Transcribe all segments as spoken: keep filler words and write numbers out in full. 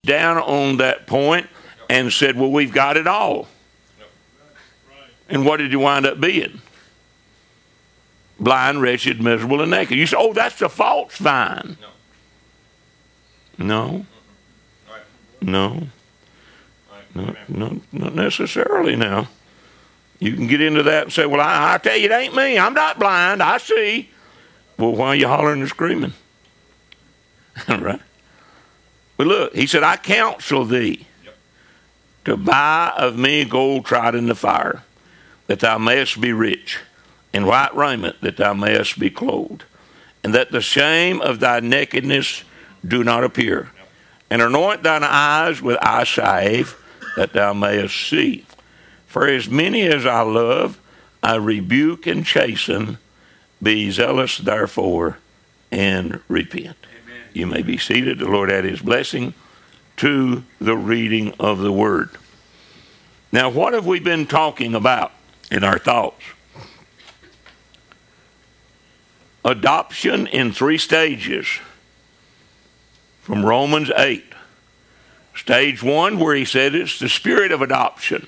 down on that point and said, well, we've got it all. And what did you wind up being? Blind, wretched, miserable, and naked. You say, oh, that's a false vine. No. No. No, no, not necessarily now. You can get into that and say, well, I, I tell you, it ain't me. I'm not blind. I see. Well, why are you hollering and screaming? Right? But look, he said, I counsel thee yep. to buy of me gold tried in the fire, that thou mayest be rich, and white raiment, that thou mayest be clothed, and that the shame of thy nakedness do not appear. Yep. And anoint thine eyes with eye salve, that thou mayest see. For as many as I love, I rebuke and chasten. Be zealous, therefore, and repent. Amen. You may be seated. The Lord add his blessing to the reading of the word. Now, what have we been talking about in our thoughts? Adoption in three stages from Romans eight. Stage one, where he said it's the spirit of adoption.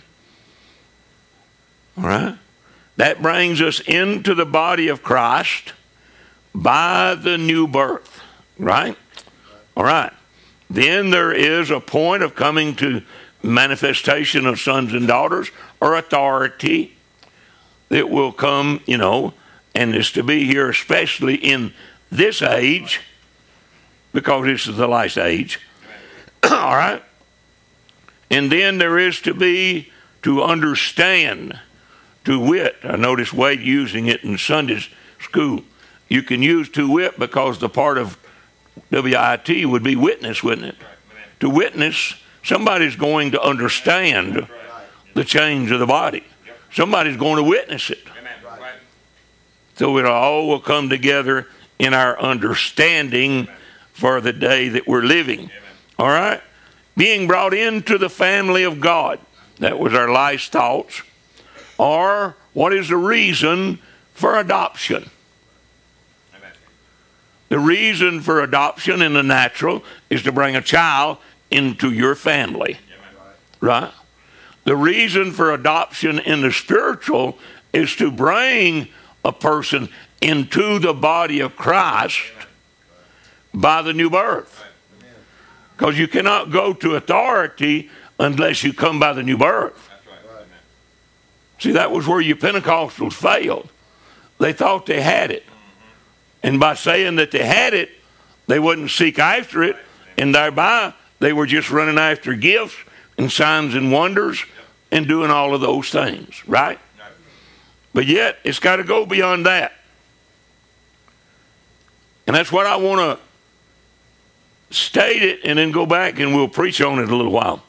All right? That brings us into the body of Christ by the new birth. Right? All right. Then there is a point of coming to manifestation of sons and daughters or authority that will come, you know, and is to be here especially in this age, because this is the last age. All right? And then there is to be to understand, to wit. I noticed Wade using it in Sunday school. You can use to wit because the part of W I T would be witness, wouldn't it? Right. To witness, somebody's going to understand right. the change of the body. Yep. Somebody's going to witness it. Right. So it all will come together in our understanding Amen. For the day that we're living. Amen. All right? Being brought into the family of God. That was our last thoughts. Or what is the reason for adoption? Amen. The reason for adoption in the natural is to bring a child into your family. Amen. Right? The reason for adoption in the spiritual is to bring a person into the body of Christ Amen. By the new birth. Because you cannot go to authority unless you come by the new birth. That's right. See, that was where you Pentecostals failed. They thought they had it. Mm-hmm. And by saying that they had it, they wouldn't seek after it. And thereby, they were just running after gifts and signs and wonders yep. and doing all of those things. Right? No. But yet, it's got to go beyond that. And that's what I want to state it and then go back and we'll preach on it a little while.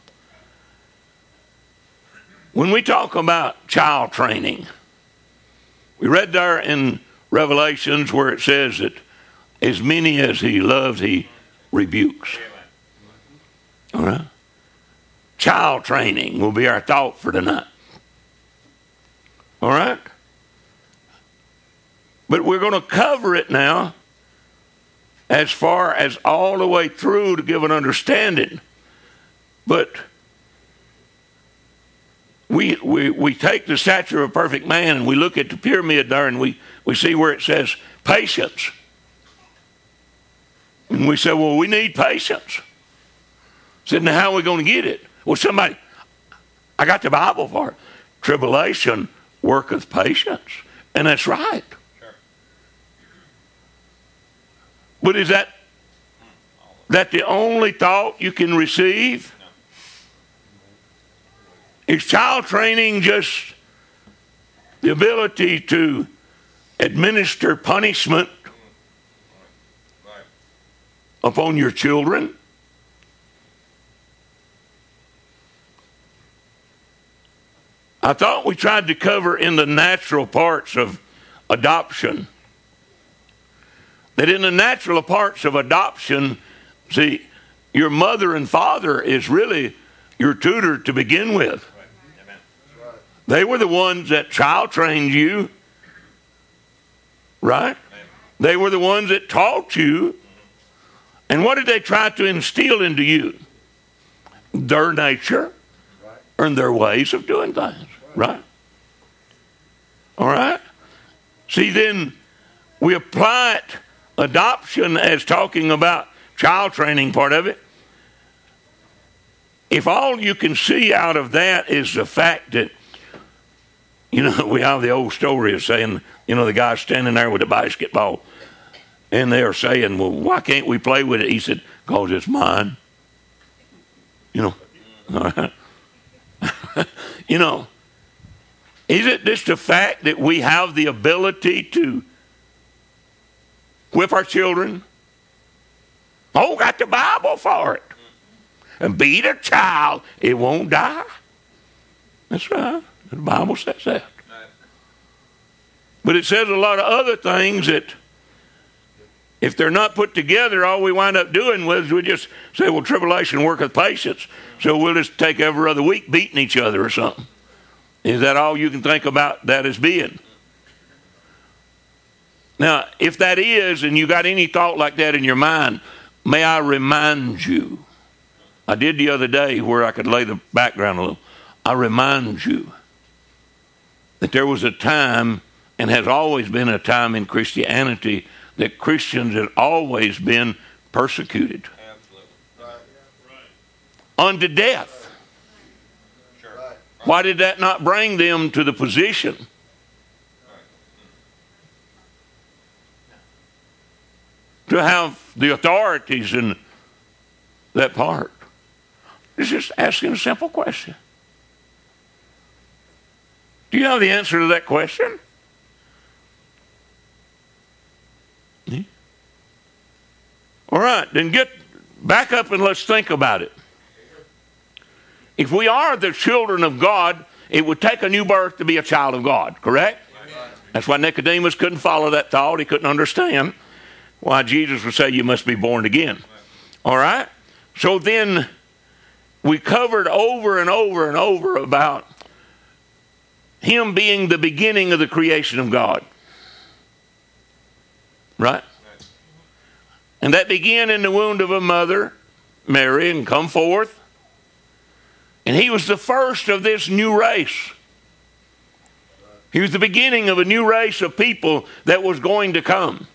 When we talk about child training, we read there in Revelations where it says that as many as he loves, he rebukes. All right? Child training will be our thought for tonight. All right? But we're going to cover it now as far as all the way through to give an understanding. But we, we, we take the stature of a perfect man and we look at the pyramid there and we, we see where it says patience. And we say, well, we need patience. I said, now how are we going to get it? Well, somebody, I got the Bible for it. Tribulation worketh patience. And that's right. But is that, that the only thought you can receive? Is child training just the ability to administer punishment upon your children? I thought we tried to cover in the natural parts of adoption. That in the natural parts of adoption, see, your mother and father is really your tutor to begin with. Amen. They were the ones that child trained you, right? Amen. They were the ones that taught you. And what did they try to instill into you? their nature and their ways of doing things. Right? All right? See, then we apply it, adoption, as talking about child training part of it. If all you can see out of that is the fact that, you know, we have the old story of saying, you know, the guy standing there with a basketball, and they're saying, well, why can't we play with it? He said, because it's mine. You know, all right. You know, is it just the fact that we have the ability to whip our children? Oh, got the Bible for it. And beat a child, it won't die. That's right. The Bible says that. But it says a lot of other things that if they're not put together, all we wind up doing was we just say, well, tribulation worketh patience. So we'll just take every other week beating each other or something. Is that all you can think about that as being? Now, if that is, and you got any thought like that in your mind, may I remind you, I did the other day where I could lay the background a little. I remind you that there was a time, and has always been a time in Christianity, that Christians have always been persecuted. Absolutely. Right. Right. Unto death. Sure. Right. Why did that not bring them to the position to have the authorities in that part? It's just asking a simple question. Do you have the answer to that question? Hmm? All right, then get back up and let's think about it. If we are the children of God, it would take a new birth to be a child of God, correct? That's why Nicodemus couldn't follow that thought. He couldn't understand why Jesus would say you must be born again. All right? So then we covered over and over and over about him being the beginning of the creation of God. Right? And that began in the womb of a mother, Mary, and come forth. And he was the first of this new race. He was the beginning of a new race of people that was going to come.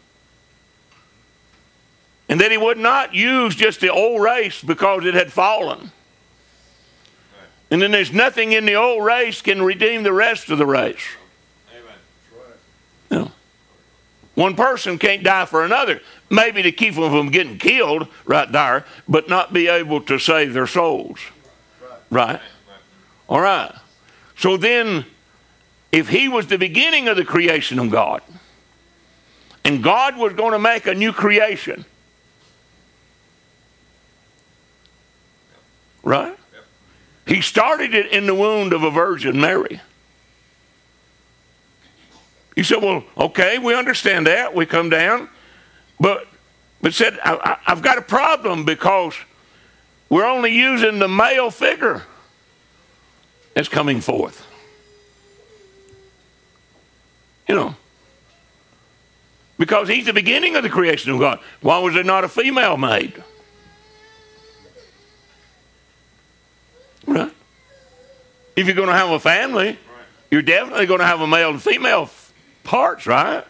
And that he would not use just the old race because it had fallen. And then there's nothing in the old race can redeem the rest of the race. Amen. You know, one person can't die for another. Maybe to keep them from getting killed right there, but not be able to save their souls. Right? Right? All right. So then, if he was the beginning of the creation of God, and God was going to make a new creation, right? He started it in the womb of a Virgin Mary. You said, well, okay, we understand that. We come down. But, but said, I, I've got a problem because we're only using the male figure that's coming forth. You know. Because he's the beginning of the creation of God. Why was there not a female made? Right? If you're going to have a family, right, you're definitely going to have a male and female f- parts, right?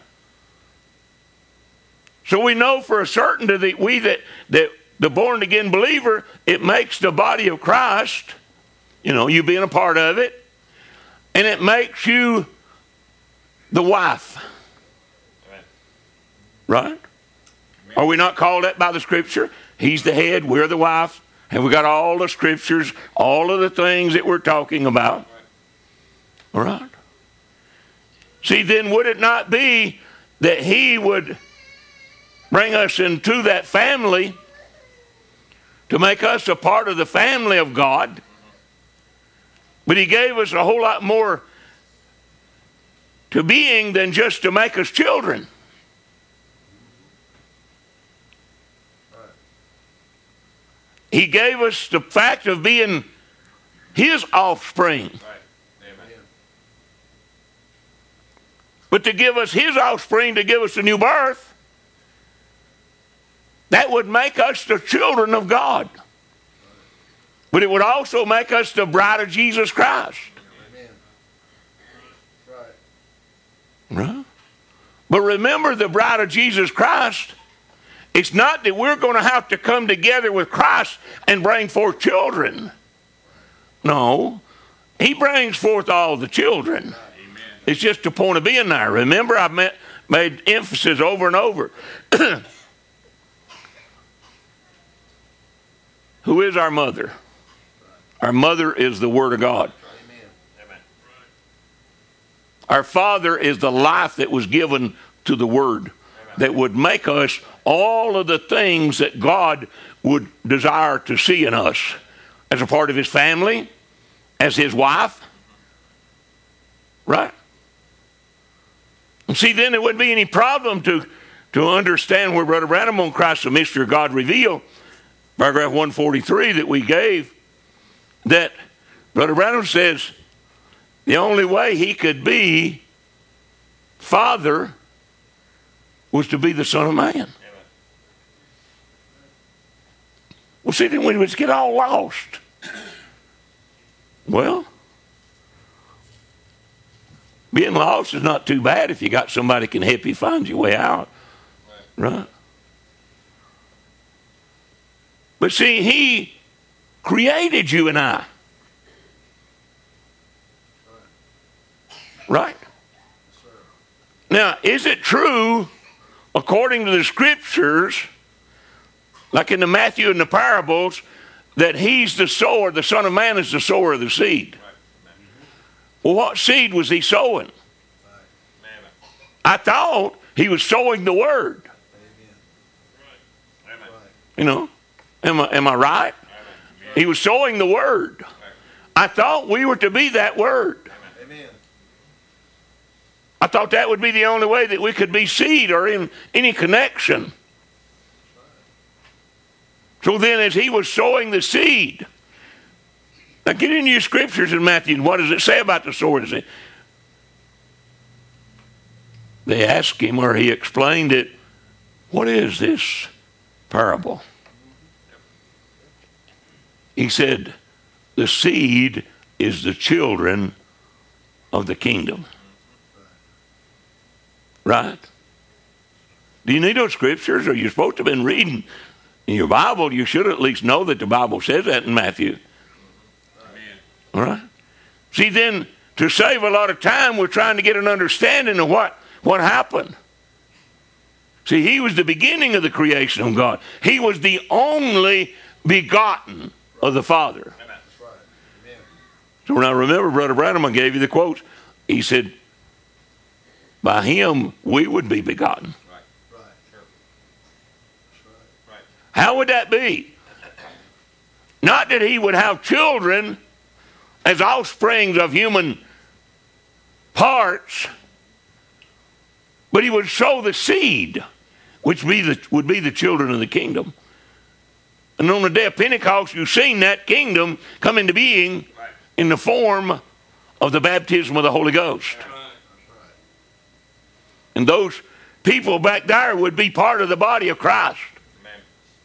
So we know for a certainty that we that, that the born again believer, it makes the body of Christ, you know, you being a part of it, and it makes you the wife. Amen. Right? Amen. Are we not called that by the scripture? He's the head, we're the wife. And we got all the scriptures, all of the things that we're talking about. All right. See, then would it not be that he would bring us into that family to make us a part of the family of God? But he gave us a whole lot more to being than just to make us children. He gave us the fact of being his offspring. Right. Amen. But to give us his offspring, to give us a new birth, that would make us the children of God. But it would also make us the bride of Jesus Christ. Amen. Right. Right? But remember, the bride of Jesus Christ, it's not that we're going to have to come together with Christ and bring forth children. No. He brings forth all the children. Amen. It's just a point of being there. Remember, I've met, made emphasis over and over. Who is our mother? Our mother is the Word of God. Amen. Our Father is the life that was given to the Word that would make us all of the things that God would desire to see in us as a part of His family, as His wife. Right? And see, then there wouldn't be any problem to, to understand where Brother Branham on Christ the Mystery of God revealed, paragraph one forty-three that we gave, that Brother Branham says the only way he could be Father was to be the Son of Man. Amen. Well, see, then we would get all lost. Well, being lost is not too bad if you got somebody can help you find your way out. Right? Right? But see, He created you and I. Right? Now, is it true, according to the Scriptures, like in the Matthew and the parables, that He's the sower, the Son of Man is the sower of the seed? Well, what seed was He sowing? I thought He was sowing the Word. You know, am I, am I right? He was sowing the Word. I thought we were to be that Word. Amen. I thought that would be the only way that we could be seed or in any connection. So then as He was sowing the seed, now get into your scriptures in Matthew, and what does it say about the sower? They asked Him, or He explained it, what is this parable? He said, the seed is the children of the kingdom. Right? Do you need those scriptures? Or you're supposed to have been reading in your Bible? You should at least know that the Bible says that in Matthew. Amen. All right? See, then, to save a lot of time, we're trying to get an understanding of what, what happened. See, He was the beginning of the creation of God. He was the only begotten of the Father. That's right. Amen. So now remember, Brother Branham, I gave you the quotes. He said, by Him we would be begotten. Right. Right. Sure. That's right. Right. How would that be? Not that He would have children as offsprings of human parts, but He would sow the seed, which be the, would be the children of the kingdom. And on the day of Pentecost, you've seen that kingdom come into being Right. in the form of the baptism of the Holy Ghost. Right. And those people back there would be part of the body of Christ. Amen.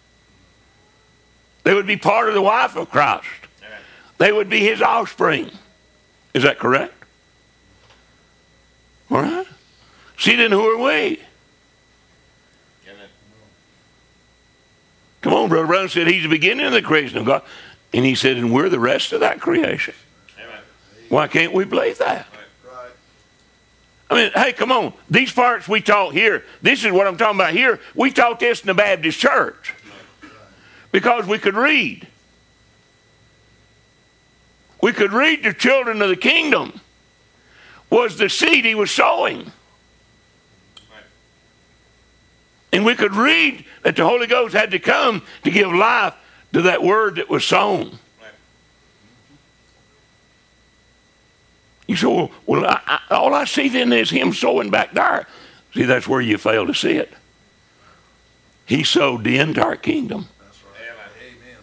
They would be part of the wife of Christ. Amen. They would be His offspring. Is that correct? All right. See, then who are we? Amen. Come on, Brother Brown said He's the beginning of the creation of God. And He said, and we're the rest of that creation. Amen. Why can't we believe that? Right. I mean, hey, come on. These parts we taught here, this is what I'm talking about here. We taught this in the Baptist church because we could read. We could read the children of the kingdom was the seed He was sowing. Right. And we could read that the Holy Ghost had to come to give life to that word that was sown. Right. You say, well, well I, I, all I see then is Him sowing back there. See, that's where you fail to see it. He sowed the entire kingdom. That's right. Amen. Amen.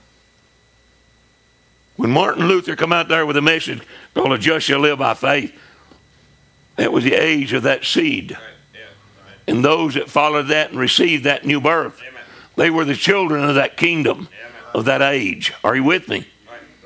When Martin Luther come out there with a message called "The Just Shall Live by Faith," that was the age of that seed. Right. Yeah. Amen. And those that followed that and received that new birth, Amen. they were the children of that kingdom, Amen. of that age. Are you with me? Right.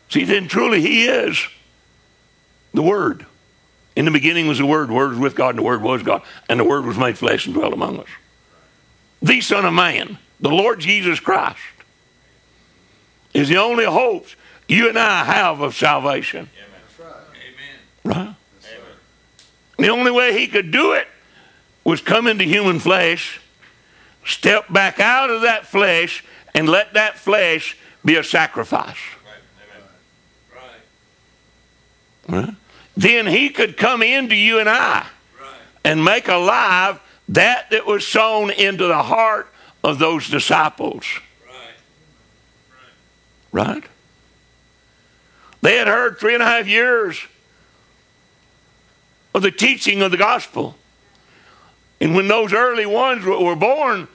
See, then truly he is the Word. In the beginning was the Word. The Word was with God, and the Word was God. And the Word was made flesh and dwelt among us. The Son of Man, the Lord Jesus Christ, is the only hope you and I have of salvation. That's right. Right? Yes, sir. The only way he could do it was come into human flesh, step back out of that flesh, and let that flesh be a sacrifice. Right. Amen. Right. Right? Then he could come into you and I Right. and make alive that that was sown into the heart of those disciples. Right. Right. Right? They had heard three and a half years of the teaching of the gospel. And when those early ones were born,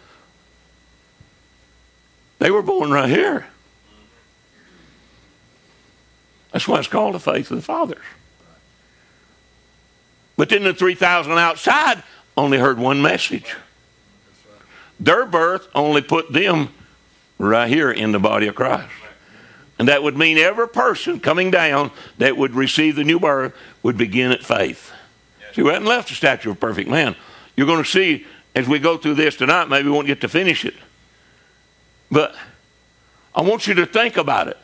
they were born right here. That's why it's called the faith of the fathers. But then the three thousand outside only heard one message. Their birth only put them right here in the body of Christ. And that would mean every person coming down that would receive the new birth would begin at faith. See, we haven't left the statue of a perfect man. You're going to see as we go through this tonight, maybe we won't get to finish it. But I want you to think about it.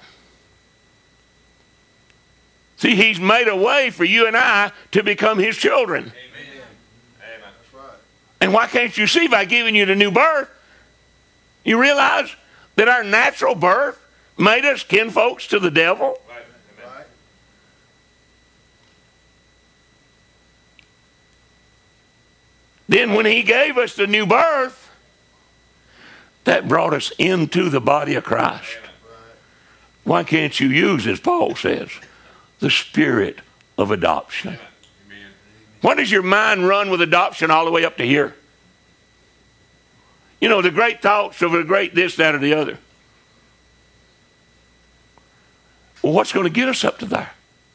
See, he's made a way for you and I to become his children. Amen. Amen. That's right. And why can't you see by giving you the new birth? You realize that our natural birth made us kinfolks to the devil? Right. Amen. Right. Then when he gave us the new birth, that brought us into the body of Christ. Amen. Why can't you use, as Paul says, the spirit of adoption? Amen. Why does your mind run with adoption all the way up to here? You know, the great thoughts of the great this, that, or the other. Well, what's going to get us up to there?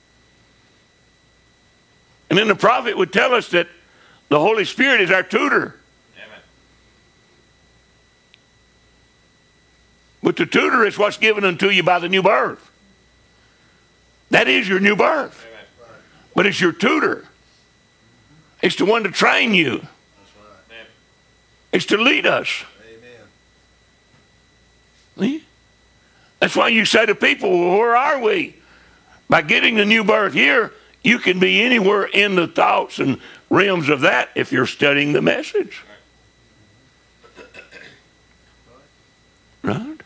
And then the prophet would tell us that the Holy Spirit is our tutor. Amen. But the tutor is what's given unto you by the new birth. That is your new birth. Amen. But it's your tutor. It's the one to train you. That's right. Amen. It's to lead us. Amen. See? That's why you say to people, well, where are we? By getting the new birth here, you can be anywhere in the thoughts and realms of that if you're studying the message. Right?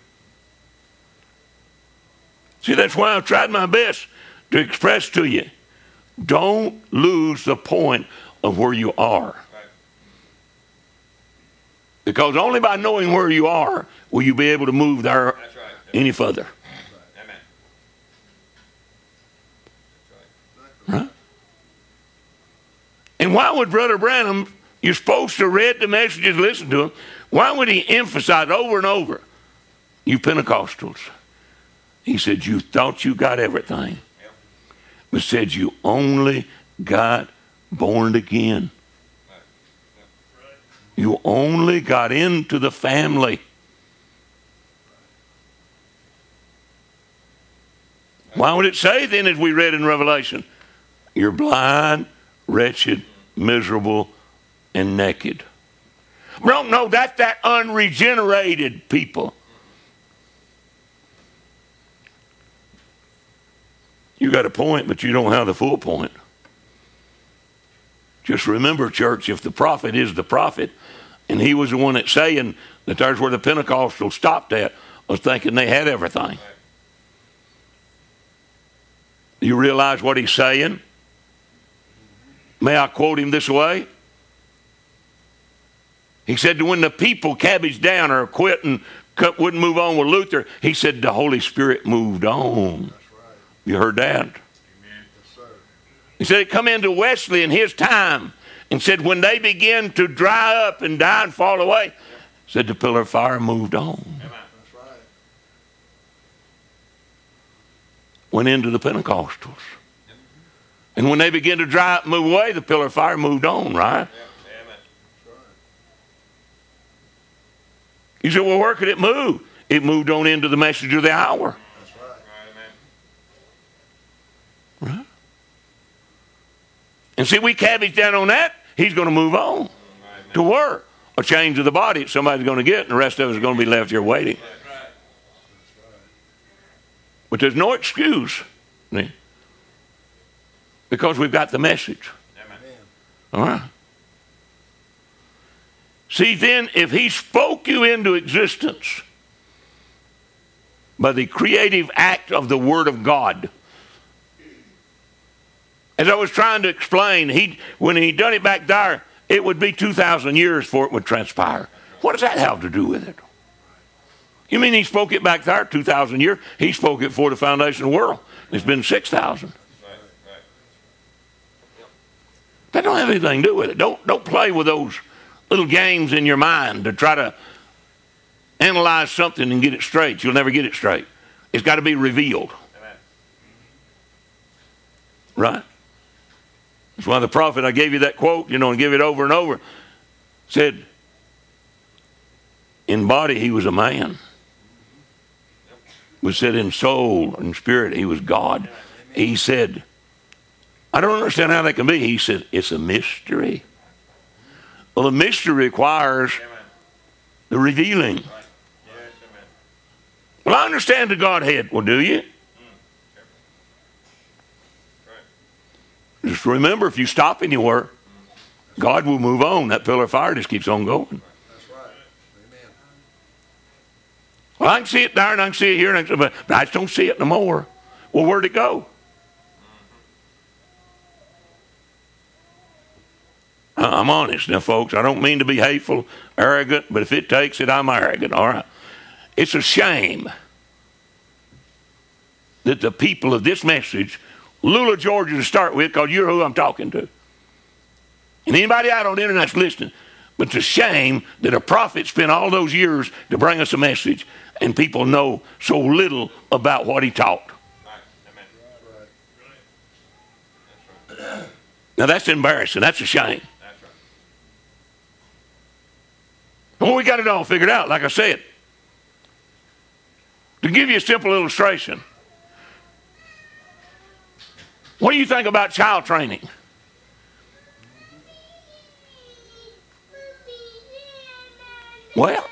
See, that's why I've tried my best to express to you, don't lose the point of where you are. Right. Because only by knowing where you are will you be able to move there That's right. any further. Amen. Right? And why would Brother Branham, you're supposed to read the messages, listen to them, why would he emphasize over and over, you Pentecostals? He said, you thought you got everything, Yep. but said you only got born again. Right. Yep. You only got into the family. Why would it say then, as we read in Revelation, you're blind, wretched, miserable, and naked? Don't know that's that unregenerated people. You got a point, but you don't have the full point. Just remember, church, if the prophet is the prophet, and he was the one that's saying that there's where the Pentecostals stopped at, was thinking they had everything. You realize what he's saying? May I quote him this way? He said, when the people cabbaged down or quit and wouldn't move on with Luther, he said the Holy Spirit moved on. That's right. You heard that? Amen. Yes, sir. He said it come into Wesley in his time and said when they began to dry up and die and fall away, said the pillar of fire moved on. Amen. That's right. Went into the Pentecostals. And when they began to dry up and move away, the pillar of fire moved on, right? Yep. Amen. That's right. You said, well, where could it move? It moved on into the message of the hour. That's right. Right. Amen. And see, we cabbage down on that, he's going to move on Amen. to work. A change of the body that somebody's going to get, and the rest of us are going to be left here waiting. That's right. But there's no excuse, see, because we've got the message. Amen. All right. See, then, if he spoke you into existence by the creative act of the Word of God, as I was trying to explain, he when he done it back there, it would be two thousand years before it would transpire. What does that have to do with it? You mean he spoke it back there two thousand years? He spoke it before the foundation of the world. It's been six thousand. Right. Right. That don't have anything to do with it. Don't, don't play with those little games in your mind to try to analyze something and get it straight. You'll never get it straight. It's got to be revealed. Amen. Right? That's why the prophet, I gave you that quote, you know, and give it over and over, said, in body he was a man. But said in soul and spirit he was God. He said, I don't understand how that can be. He said, it's a mystery. Well, the mystery requires Amen. the revealing. Right. Yes, amen. Well, I understand the Godhead. Well, do you? Right. Just remember, if you stop anywhere, God will move on. That pillar of fire just keeps on going. That's right. Amen. Well, I can see it there and I can see it here, and I can, but I just don't see it no more. Well, where'd it go? I'm honest now, folks. I don't mean to be hateful, arrogant, but if it takes it, I'm arrogant, all right? It's a shame that the people of this message, Lula, Georgia to start with, because you're who I'm talking to, and anybody out on the internet's listening, but it's a shame that a prophet spent all those years to bring us a message, and people know so little about what he taught. Right. Amen. Right. That's right. Now, that's embarrassing. That's a shame. That's right. Well, we got it all figured out, like I said. To give you a simple illustration, what do you think about child training? Well,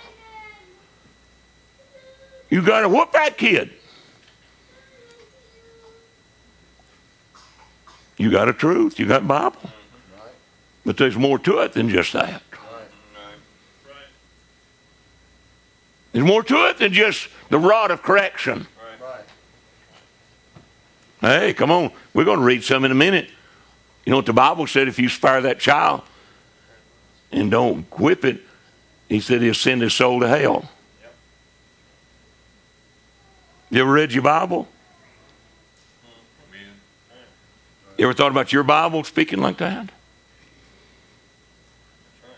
you got to whoop that kid. You got a truth. You got Bible. Right. But there's more to it than just that. Right. Right. There's more to it than just the rod of correction. Right. Right. Hey, come on. We're going to read some in a minute. You know what the Bible said? If you spare that child and don't whip it, he said he'll send his soul to hell. Yep. You ever read your Bible? Amen. You ever thought about your Bible speaking like that? That's right.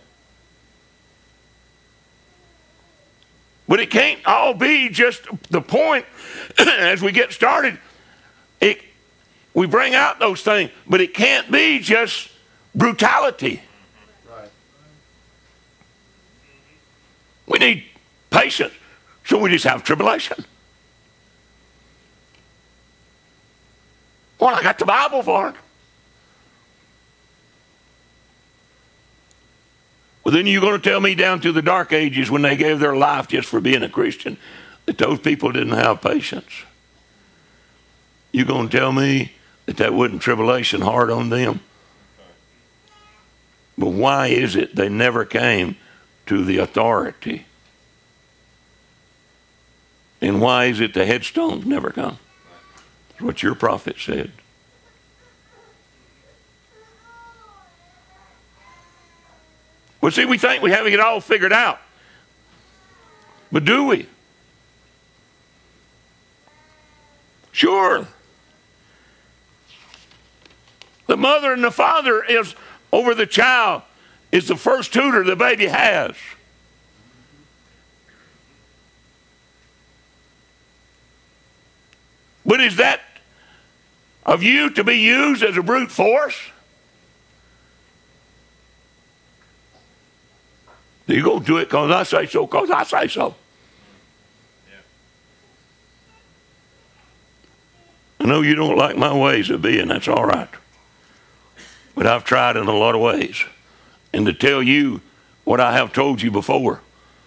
But it can't all be just the point as we get started. It, we bring out those things, but it can't be just brutality. Right. We need patience. So we just have tribulation. Well, I got the Bible for it. Well, then you're going to tell me down through the dark ages when they gave their life just for being a Christian that those people didn't have patience. You're going to tell me that that wasn't tribulation hard on them. But why is it they never came to the authority? And why is it the headstones never come? That's what your prophet said. Well, see, we think we have it all figured out. But do we? Sure. The mother and the father is over the child is the first tutor the baby has. But is that of you to be used as a brute force? You go do it because I say so, because I say so. Yeah. I know you don't like my ways of being, that's all right. But I've tried in a lot of ways. And to tell you what I have told you before,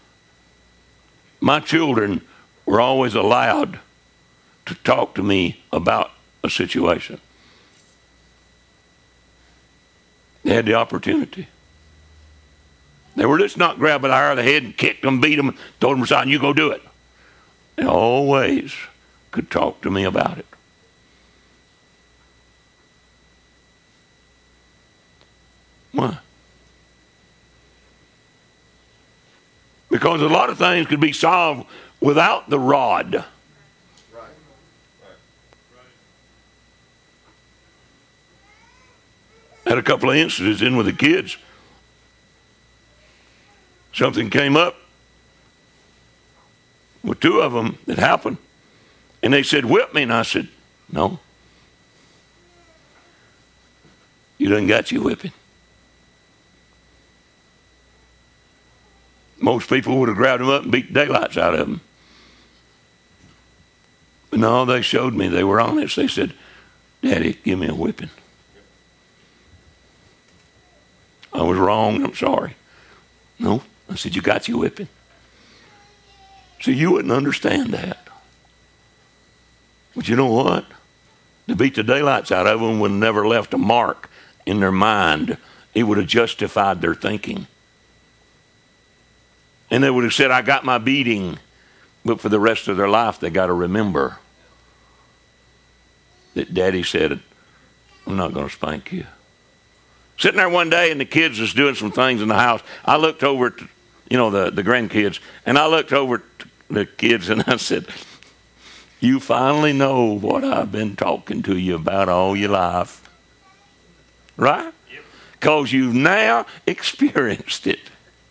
my children were always allowed to talk to me about a situation. They had the opportunity. They were just not grabbing the hair of the head and kicked them, beat them, told them aside, and you go do it. They always could talk to me about it. Why? Because a lot of things could be solved without the rod. Right. Had a couple of incidents in with the kids. Something came up with two of them that happened. And they said, whip me. And I said, no. You done got you whipping. Most people would have grabbed them up and beat the daylights out of them. But no, they showed me they were honest. They said, Daddy, give me a whipping. I was wrong. I'm sorry. No. I said, you got you whipping. So you wouldn't understand that. But you know what? To beat the daylights out of them would have never left a mark in their mind. It would have justified their thinking. And they would have said, I got my beating. But for the rest of their life, they got to remember that Daddy said, I'm not going to spank you. Sitting there one day and the kids was doing some things in the house. I looked over at, you know, the, the grandkids, and I looked over at the kids and I said, you finally know what I've been talking to you about all your life. Right? Because you've now experienced it.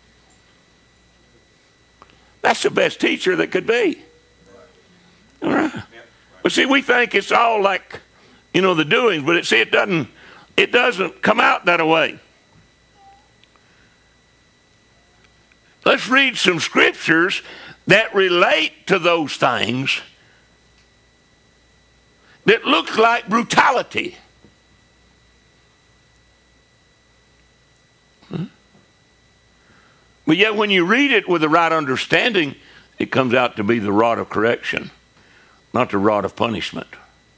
That's the best teacher that could be. All right. But see, we think it's all like, you know, the doings, but it, see, it doesn't, it doesn't come out that way. Let's read some scriptures that relate to those things that look like brutality. Hmm? But yet when you read it with the right understanding, it comes out to be the rod of correction, not the rod of punishment.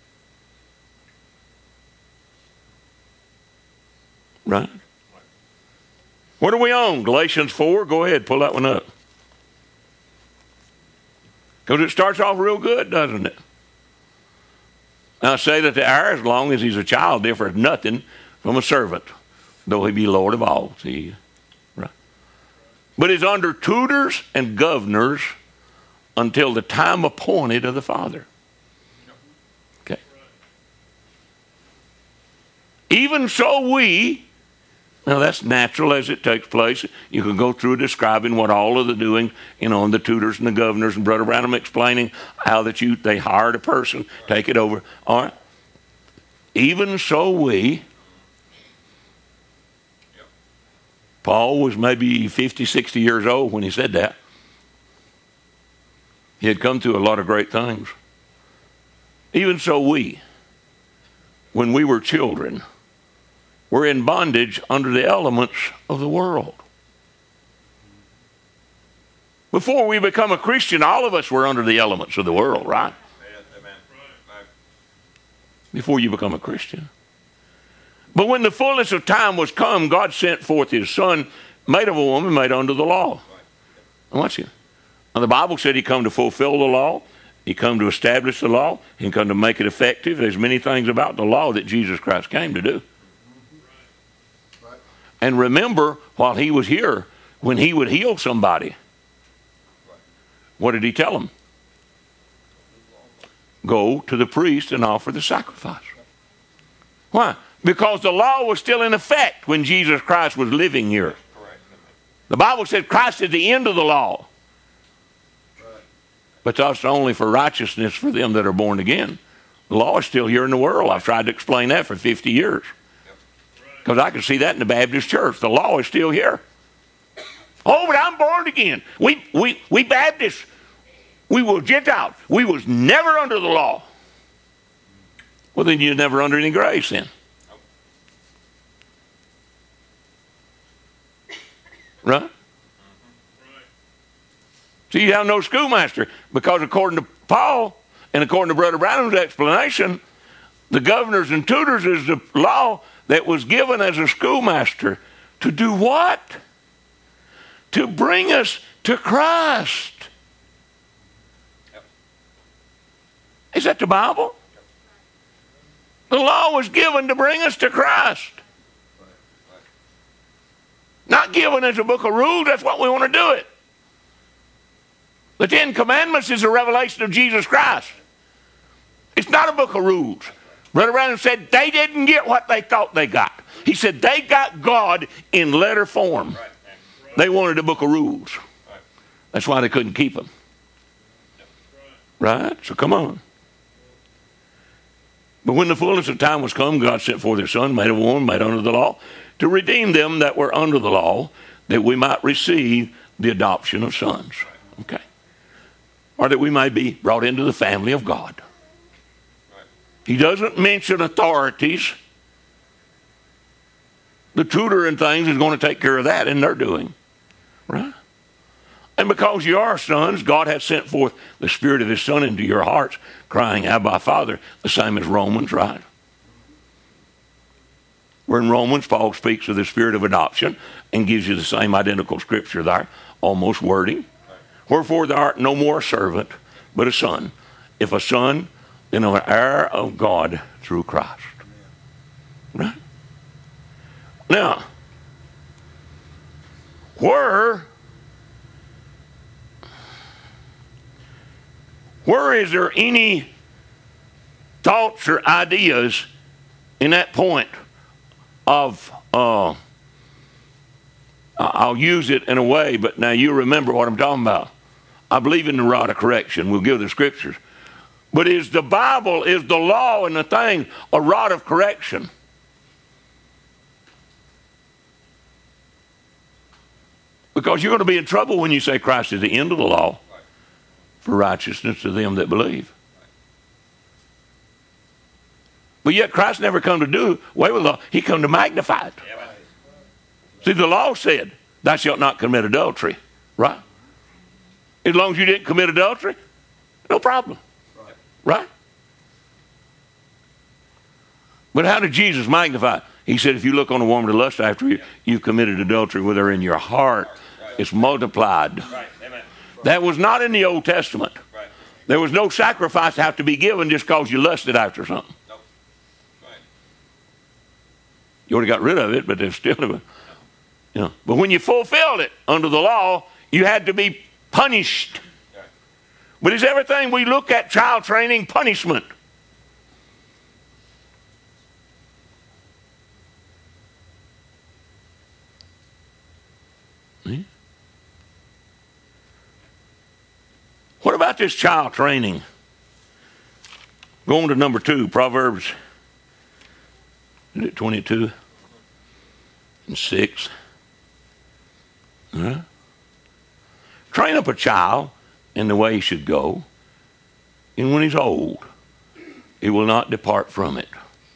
Right? What are we on? Galatians four? Go ahead, pull that one up. Because it starts off real good, doesn't it? Now I say that the heir, as long as he's a child, differeth nothing from a servant, though he be Lord of all. See? Right? But is under tutors and governors until the time appointed of the Father. Okay. Even so we, now that's natural as it takes place. You can go through describing what all of the doing, you know, and the tutors and the governors, and Brother Branham explaining how that you they hired a person, take it over. All right. Even so we, Paul was maybe fifty, sixty years old when he said that. He had come through a lot of great things. Even so we, when we were children, were in bondage under the elements of the world. Before we become a Christian, all of us were under the elements of the world, right? Amen. Before you become a Christian. But when the fullness of time was come, God sent forth his Son, made of a woman, made under the law. And watch it. Now the Bible said he come to fulfill the law. He come to establish the law. He come to make it effective. There's many things about the law that Jesus Christ came to do. And remember, while he was here, when he would heal somebody, what did he tell them? Go to the priest and offer the sacrifice. Why? Because the law was still in effect when Jesus Christ was living here. The Bible said Christ is the end of the law. But that's only for righteousness for them that are born again. The law is still here in the world. I've tried to explain that for fifty years. Because I can see that in the Baptist church. The law is still here. Oh, but I'm born again. We we we Baptists, we were Gentiles. We was never under the law. Well, then you're never under any grace then. Right? See, you have no schoolmaster because according to Paul and according to Brother Branham's explanation, the governors and tutors is the law that was given as a schoolmaster to do what? To bring us to Christ. Yep. Is that the Bible? The law was given to bring us to Christ. Not given as a book of rules. That's what we want to do it. The Ten Commandments is a revelation of Jesus Christ. It's not a book of rules. Brother Branham said they didn't get what they thought they got. He said they got God in letter form. They wanted a book of rules. That's why they couldn't keep them. Right? So come on. But when the fullness of time was come, God sent forth his Son, made of a woman, made under the law, to redeem them that were under the law, that we might receive the adoption of sons. Okay. Or that we might be brought into the family of God. He doesn't mention authorities. The tutor and things is going to take care of that, and they're doing. Right? And because you are sons, God has sent forth the Spirit of his Son into your hearts, crying, Abba, Father, the same as Romans, right? Where in Romans, Paul speaks of the Spirit of adoption and gives you the same identical scripture there, almost wording. Wherefore thou art no more a servant, but a son. If a son, then an heir of God through Christ. Right? Now, where, where is there any thoughts or ideas in that point of, uh, I'll use it in a way, but now you remember what I'm talking about. I believe in the rod of correction. We'll give the scriptures. But is the Bible, is the law and the thing a rod of correction? Because you're going to be in trouble when you say Christ is the end of the law for righteousness to them that believe. But yet Christ never come to do away with the law. He come to magnify it. See, the law said, thou shalt not commit adultery. Right? As long as you didn't commit adultery, no problem. Right? But how did Jesus magnify it? He said, if you look on a woman to lust after you, you've committed adultery with her in your heart. It's multiplied. That was not in the Old Testament. There was no sacrifice to have to be given just because you lusted after something. You already got rid of it, but there's still, you know. But when you fulfilled it under the law, you had to be punished. But is everything we look at child training punishment? See? What about this child training? Going to number two, Proverbs twenty-two and six. Huh? Train up a child in the way he should go, and when he's old, he will not depart from it.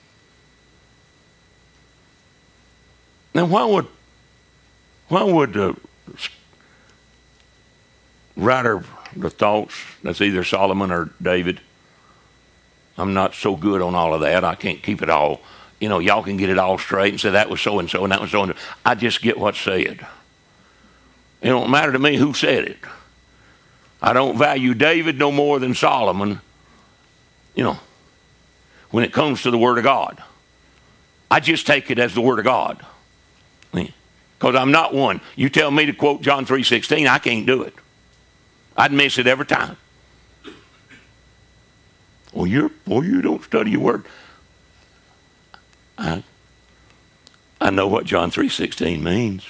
Now, why would why would the writer of the thoughts, that's either Solomon or David, I'm not so good on all of that, I can't keep it all, you know, y'all can get it all straight and say that was so-and-so and that was so-and-so. I just get what's said. It don't matter to me who said it. I don't value David no more than Solomon, you know, when it comes to the Word of God. I just take it as the Word of God. Because I'm not one. You tell me to quote John three sixteen, I can't do it. I'd miss it every time. Well, you're, boy, you don't study your Word. I, I know what John three sixteen means.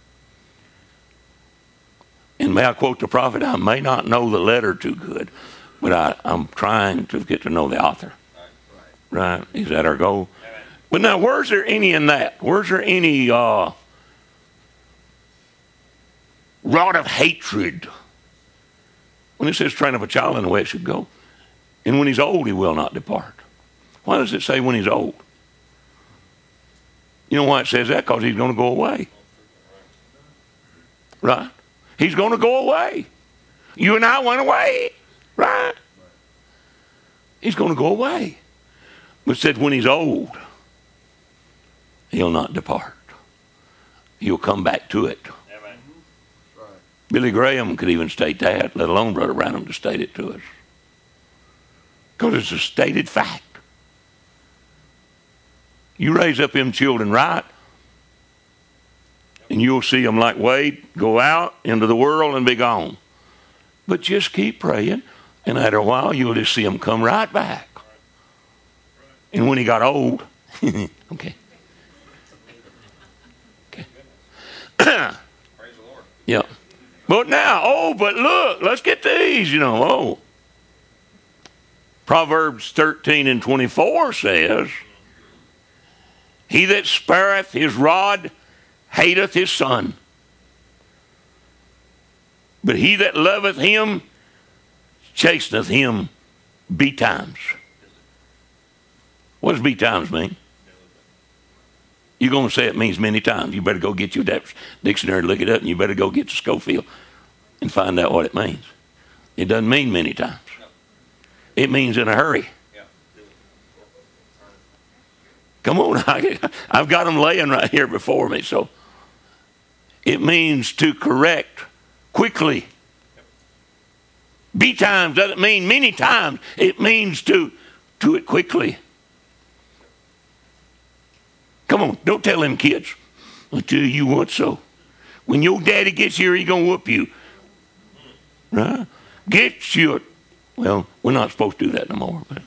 And may I quote the prophet, I may not know the letter too good, but I, I'm trying to get to know the author. Right? Is that our goal? But now, where's there any in that? Where's there any uh, rod of hatred? When it says train up a child in the way it should go, and when he's old, he will not depart. Why does it say when he's old? You know why it says that? Because he's going to go away. Right? He's going to go away. You and I went away. Right? He's going to go away. But said when he's old, he'll not depart. He'll come back to it. Amen. Right. Billy Graham could even state that, let alone Brother Branham to state it to us. Because it's a stated fact. You raise up them children right, and you'll see them like Wade go out into the world and be gone. But just keep praying, and after a while you'll just see them come right back. And when he got old, okay. Okay. Praise the Lord. Yeah. But now, oh, but look, let's get these, you know, oh. Proverbs thirteen and twenty-four says, he that spareth his rod hateth his son, but he that loveth him chasteneth him betimes. What does betimes mean? You're going to say it means many times. You better go get your dictionary, look it up, and you better go get to Schofield and find out what it means. It doesn't mean many times. It means in a hurry. Come on, I've got them laying right here before me. So it means to correct quickly. Betimes doesn't mean many times. It means to do it quickly. Come on, don't tell them kids. I'll tell you what, so when your daddy gets here, he's going to whoop you. Right? Get your... Well, we're not supposed to do that no more. But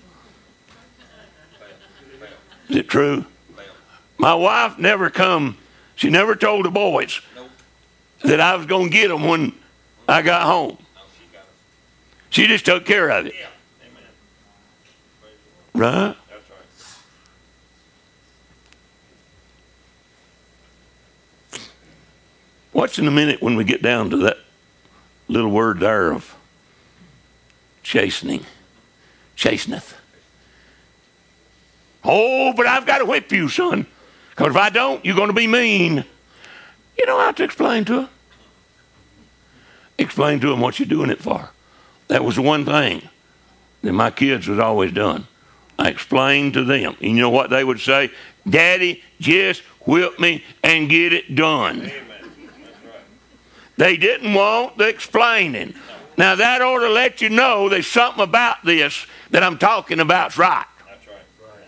is it true? My wife never come, she never told the boys that I was going to get them when I got home. She just took care of it. Right? Watch in a minute when we get down to that little word there of chastening. Chasteneth. Oh, but I've got to whip you, son. Because if I don't, you're going to be mean. You don't have to explain to them. Explain to them what you're doing it for. That was the one thing that my kids was always done. I explained to them. And you know what they would say? Daddy, just whip me and get it done. Amen. That's right. They didn't want the explaining. Now that ought to let you know there's something about this that I'm talking about's right. That's right. Right.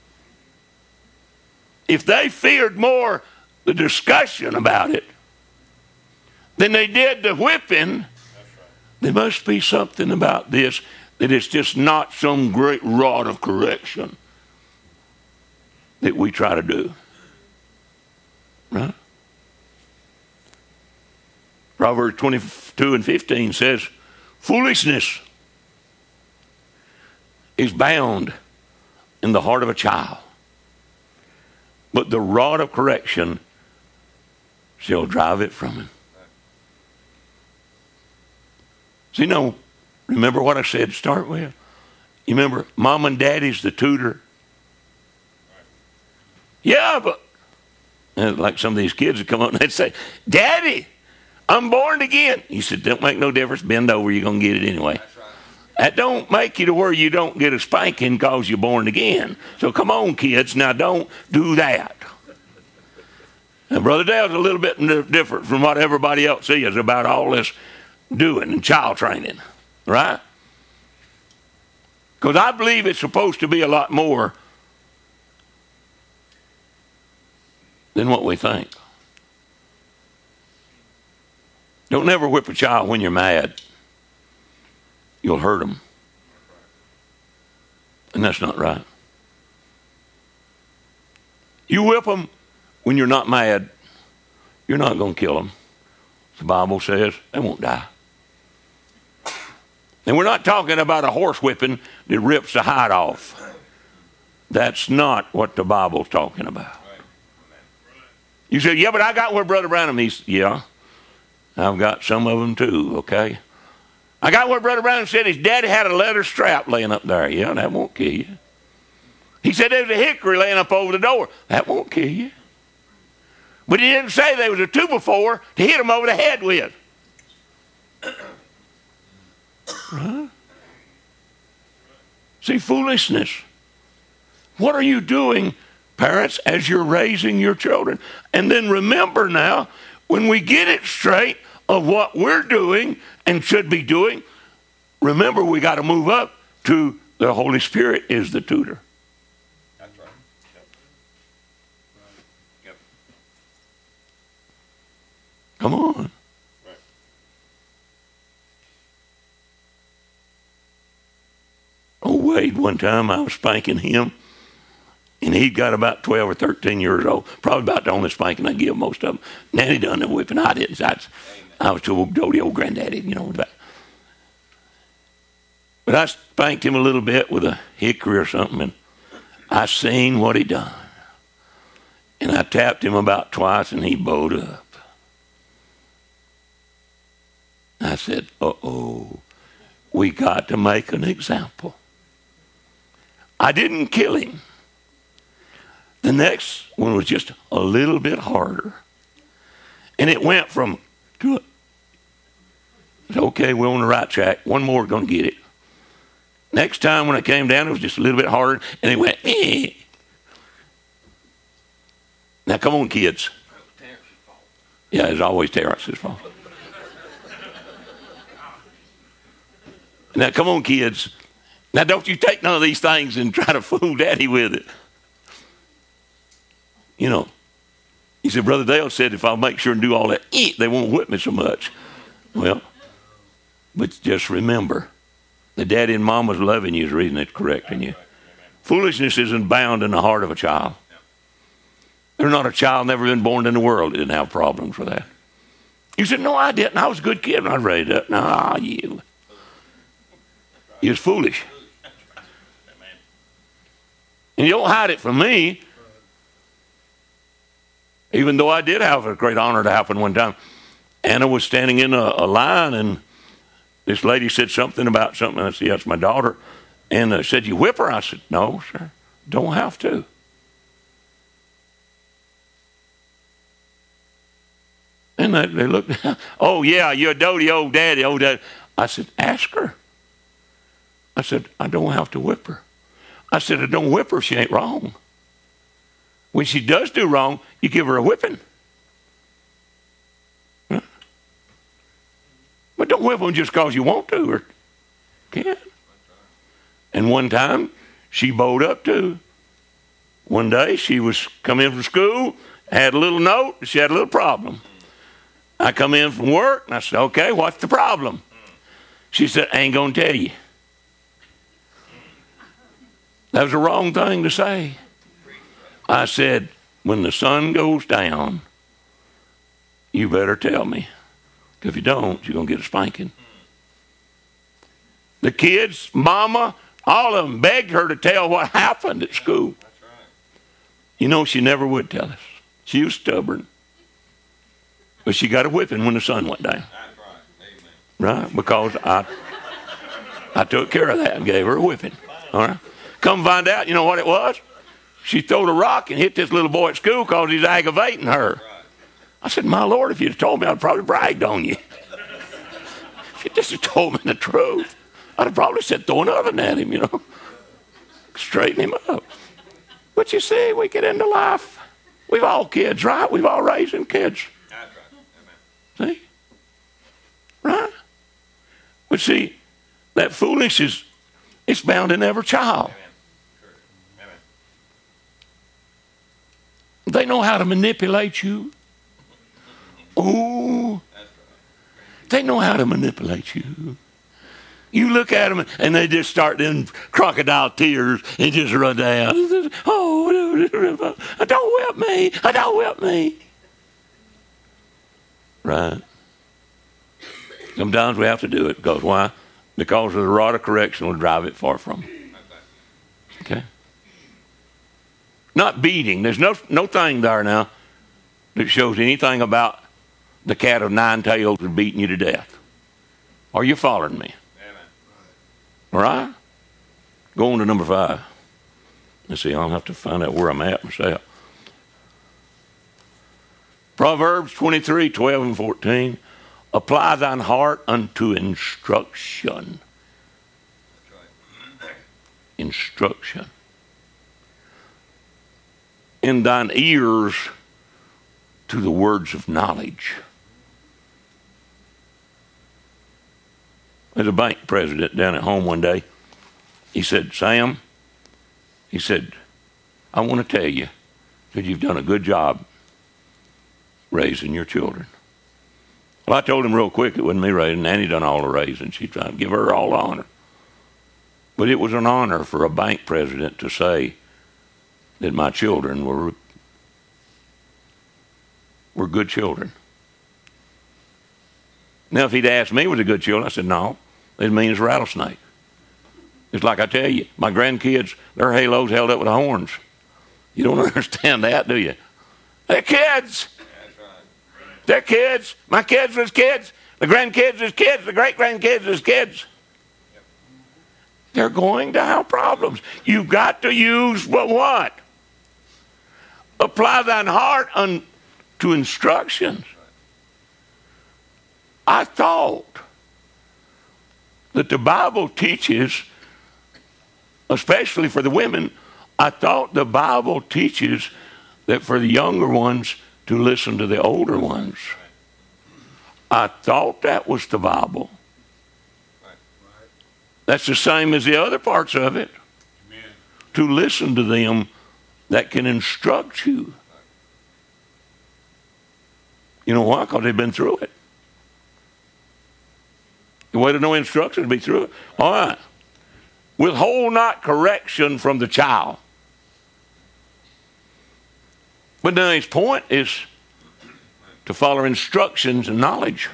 If they feared more the discussion about it than they did the whipping, That's right. there must be something about this that it's just not some great rod of correction that we try to do. Right? Proverbs twenty-two and fifteen says, foolishness is bound in the heart of a child, but the rod of correction shall drive it from him. So, you know, remember what I said to start with? You remember mom and daddy's the tutor? Yeah, but and like some of these kids would come up and they'd say, Daddy, I'm born again. He said, don't make no difference. Bend over, you're going to get it anyway. That's right. That don't make you to where you don't get a spanking because you're born again. So come on, kids. Now don't do that. And Brother Dale's a little bit different from what everybody else is about all this doing and child training. Right? Because I believe it's supposed to be a lot more than what we think. Don't never whip a child when you're mad. You'll hurt them. And that's not right. You whip them when you're not mad, you're not going to kill them. The Bible says they won't die. And we're not talking about a horse whipping that rips the hide off. That's not what the Bible's talking about. You say, yeah, but I got where Brother Branham, he's, yeah, I've got some of them too, okay? I got where Brother Branham said his daddy had a leather strap laying up there. Yeah, that won't kill you. He said there was a hickory laying up over the door. That won't kill you. But he didn't say there was a two before to hit him over the head with. Right? See, foolishness. What are you doing, parents, as you're raising your children? And then remember now, when we get it straight of what we're doing and should be doing, remember we got to move up to the Holy Spirit is the tutor. That's right. Yep. Yep. Come on. Right. Oh, Wade, one time I was spanking him, and he got about twelve or thirteen years old. Probably about the only spanking I give most of them. Nanny done the whipping. I didn't. I, I was too old, the old granddaddy, you know. But, but I spanked him a little bit with a hickory or something, and I seen what he done. And I tapped him about twice, and he bowed up. I said, uh-oh, we got to make an example. I didn't kill him. The next one was just a little bit harder. And it went from, okay, we're on the right track. One more, going to get it. Next time when it came down, it was just a little bit harder. And it went, eh. Now, come on, kids. Yeah, it's always Terrence's fault. Now, come on, kids. Now, don't you take none of these things and try to fool Daddy with it. You know, he said, Brother Dale said, if I'll make sure and do all that, eat, they won't whip me so much. Well, but just remember, the daddy and mama's loving you is the reason it's correcting you. Foolishness isn't bound in the heart of a child. They're not a child never been born in the world that didn't have problems with that. You said, no, I didn't. I was a good kid when I was raised up. No, you. You was foolish. And you don't hide it from me. Even though I did have a great honor to happen one time. Anna was standing in a, a line, and this lady said something about something. I said, that's my daughter. And uh, said, you whip her? I said, no, sir, don't have to. And they, they looked, oh, yeah, you're a doty old daddy, old daddy. I said, ask her. I said, I don't have to whip her. I said, I don't whip her if she ain't wrong. When she does do wrong, you give her a whipping. Huh? But don't whip them just because you want to or can. And one time, she bowed up too. One day, she was coming in from school, had a little note, she had a little problem. I come in from work, and I said, okay, what's the problem? She said, I ain't going to tell you. That was the wrong thing to say. I said, when the sun goes down, you better tell me. If you don't, you're going to get a spanking. The kids, mama, all of them begged her to tell what happened at school. That's right. You know, she never would tell us. She was stubborn. But she got a whipping when the sun went down. That's right. Amen. Right? Because I, I took care of that and gave her a whipping. All right? Come find out, you know what it was? She throwed a rock and hit this little boy at school because he's aggravating her. I said, my Lord, if you'd have told me, I'd probably bragged on you. If you just had told me the truth, I'd have probably said throw an oven at him, you know. Straighten him up. But you see, we get into life. We've all kids, right? We've all raising kids. That's right. Amen. See? Right? But see, that foolish is, it's bound in every child. Amen. Sure. Amen. They know how to manipulate you. Oh, That's right. they know how to manipulate you. You look at them and they just start them crocodile tears and just run down. Oh, don't whip me. Don't whip me. Right. Sometimes we have to do it because why? Because of the rod of correction will drive it far from them. Okay. Not beating. There's no no thing there now that shows anything about the cat of nine tails is beating you to death. Are you following me? Amen. All right? Go on to number five. Let's see, I'll have to find out where I'm at myself. Proverbs twenty-three, twelve and fourteen. Apply thine heart unto instruction. That's right. Instruction. In thine ears to the words of knowledge. There's a bank president down at home one day. He said, Sam, he said, I want to tell you that you've done a good job raising your children. Well, I told him real quick it wasn't me raising. Nanny done all the raising. She tried to give her all the honor. But it was an honor for a bank president to say that my children were, were good children. Now, if he'd asked me was a good children, I said, no, it means rattlesnake. It's like I tell you, my grandkids, their halos held up with horns. You don't understand that, do you? They're kids. That's right. They're kids. My kids was kids. The grandkids is kids. The great-grandkids is kids. They're going to have problems. You've got to use what? what? Apply thine heart unto instructions. I thought that the Bible teaches, especially for the women, I thought the Bible teaches that for the younger ones to listen to the older ones. I thought that was the Bible. That's the same as the other parts of it. Amen. To listen to them that can instruct you. You know why? Because they've been through it. The way to know instruction is to be through it. All right. Withhold not correction from the child. But then his point is to follow instructions and knowledge.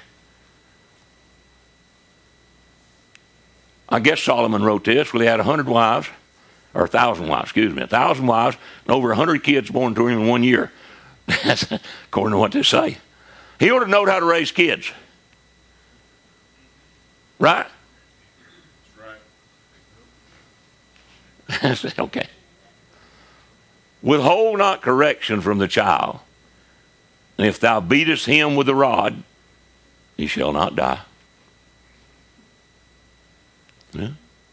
I guess Solomon wrote this. Well, he had a hundred wives, or a thousand wives, excuse me, a thousand wives, and over a hundred kids born to him in one year. That's according to what they say. He ought to know how to raise kids. Right? That's right. Okay. Withhold not correction from the child. And if thou beatest him with a rod, he shall not die. Yeah.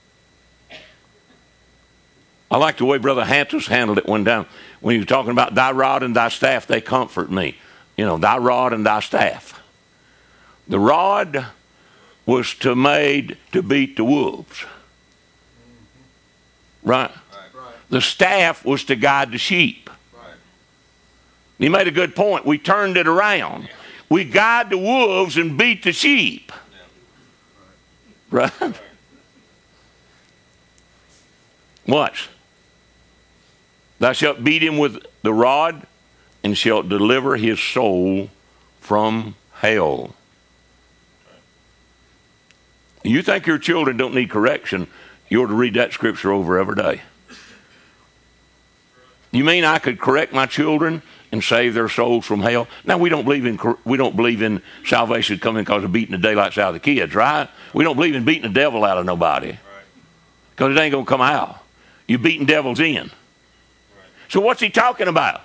I like the way Brother Hantus handled it one time when he was talking about thy rod and thy staff, they comfort me. You know, thy rod and thy staff. The rod was to made to beat the wolves. Right? Right. The staff was to guide the sheep. Right. He made a good point. We turned it around. We guide the wolves and beat the sheep. Right? Watch. Thou shalt beat him with the rod and shalt deliver his soul from hell. You think your children don't need correction, you ought to read that scripture over every day. You mean I could correct my children and save their souls from hell? Now, we don't believe in we don't believe in salvation coming because of beating the daylights out of the kids, right? We don't believe in beating the devil out of nobody because it ain't going to come out. You're beating devils in. So what's he talking about?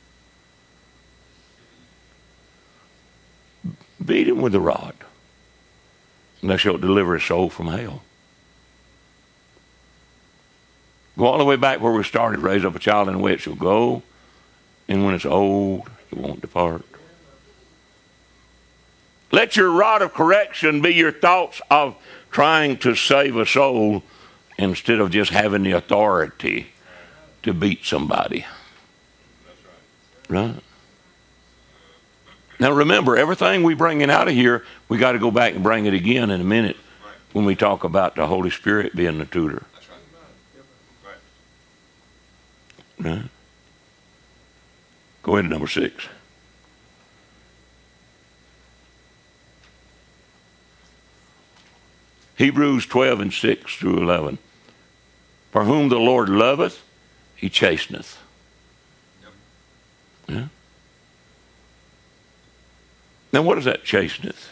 Beat him with the rod, and thou shalt deliver his soul from hell. Go all the way back where we started. Raise up a child in the way it shall go, and when it's old, it won't depart. Let your rod of correction be your thoughts of trying to save a soul instead of just having the authority to beat somebody. Right? Now remember, everything we bring it out of here, we got to go back and bring it again in a minute when we talk about the Holy Spirit being the tutor. That's right. Right. Right? Go ahead to number six. Hebrews twelve and six through eleven. For whom the Lord loveth, he chasteneth. Yep. Yeah? Now what is that chasteneth?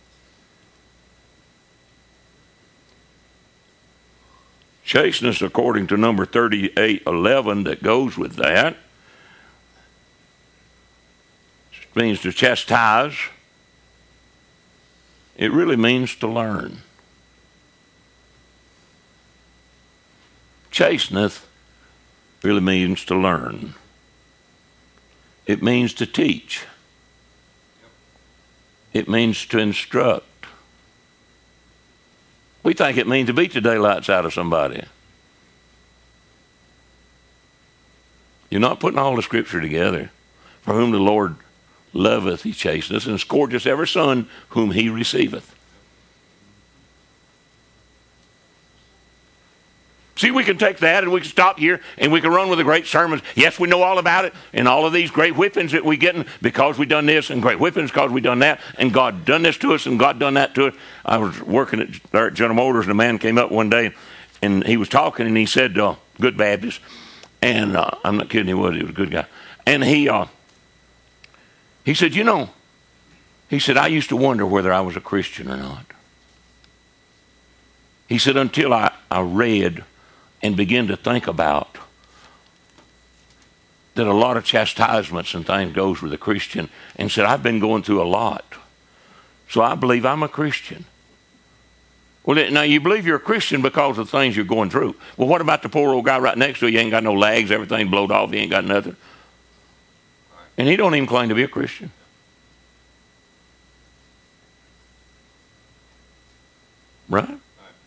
Chasteness, according to number thirty-eight eleven that goes with that, means to chastise. It really means to learn. Chasteneth really means to learn. It means to teach. It means to instruct. We think it means to beat the daylights out of somebody. You're not putting all the Scripture together. For whom the Lord loveth, he chasteneth, and scourgeth every son whom he receiveth. See, we can take that and we can stop here and we can run with the great sermons. Yes, we know all about it and all of these great whippings that we getting because we done this, and great whippings because we done that, and God done this to us and God done that to us. I was working at, there at General Motors, and a man came up one day and he was talking, and he said, uh, good Baptist, and uh, I'm not kidding, he was, he was a good guy. And he, uh, he said, you know, he said, I used to wonder whether I was a Christian or not. He said, until I, I read and begin to think about that a lot of chastisements and things goes with a Christian, and said, I've been going through a lot, so I believe I'm a Christian. Well, now you believe you're a Christian because of the things you're going through. Well, what about the poor old guy right next to you? He ain't got no legs, everything blowed off, he ain't got nothing. And he don't even claim to be a Christian. Right?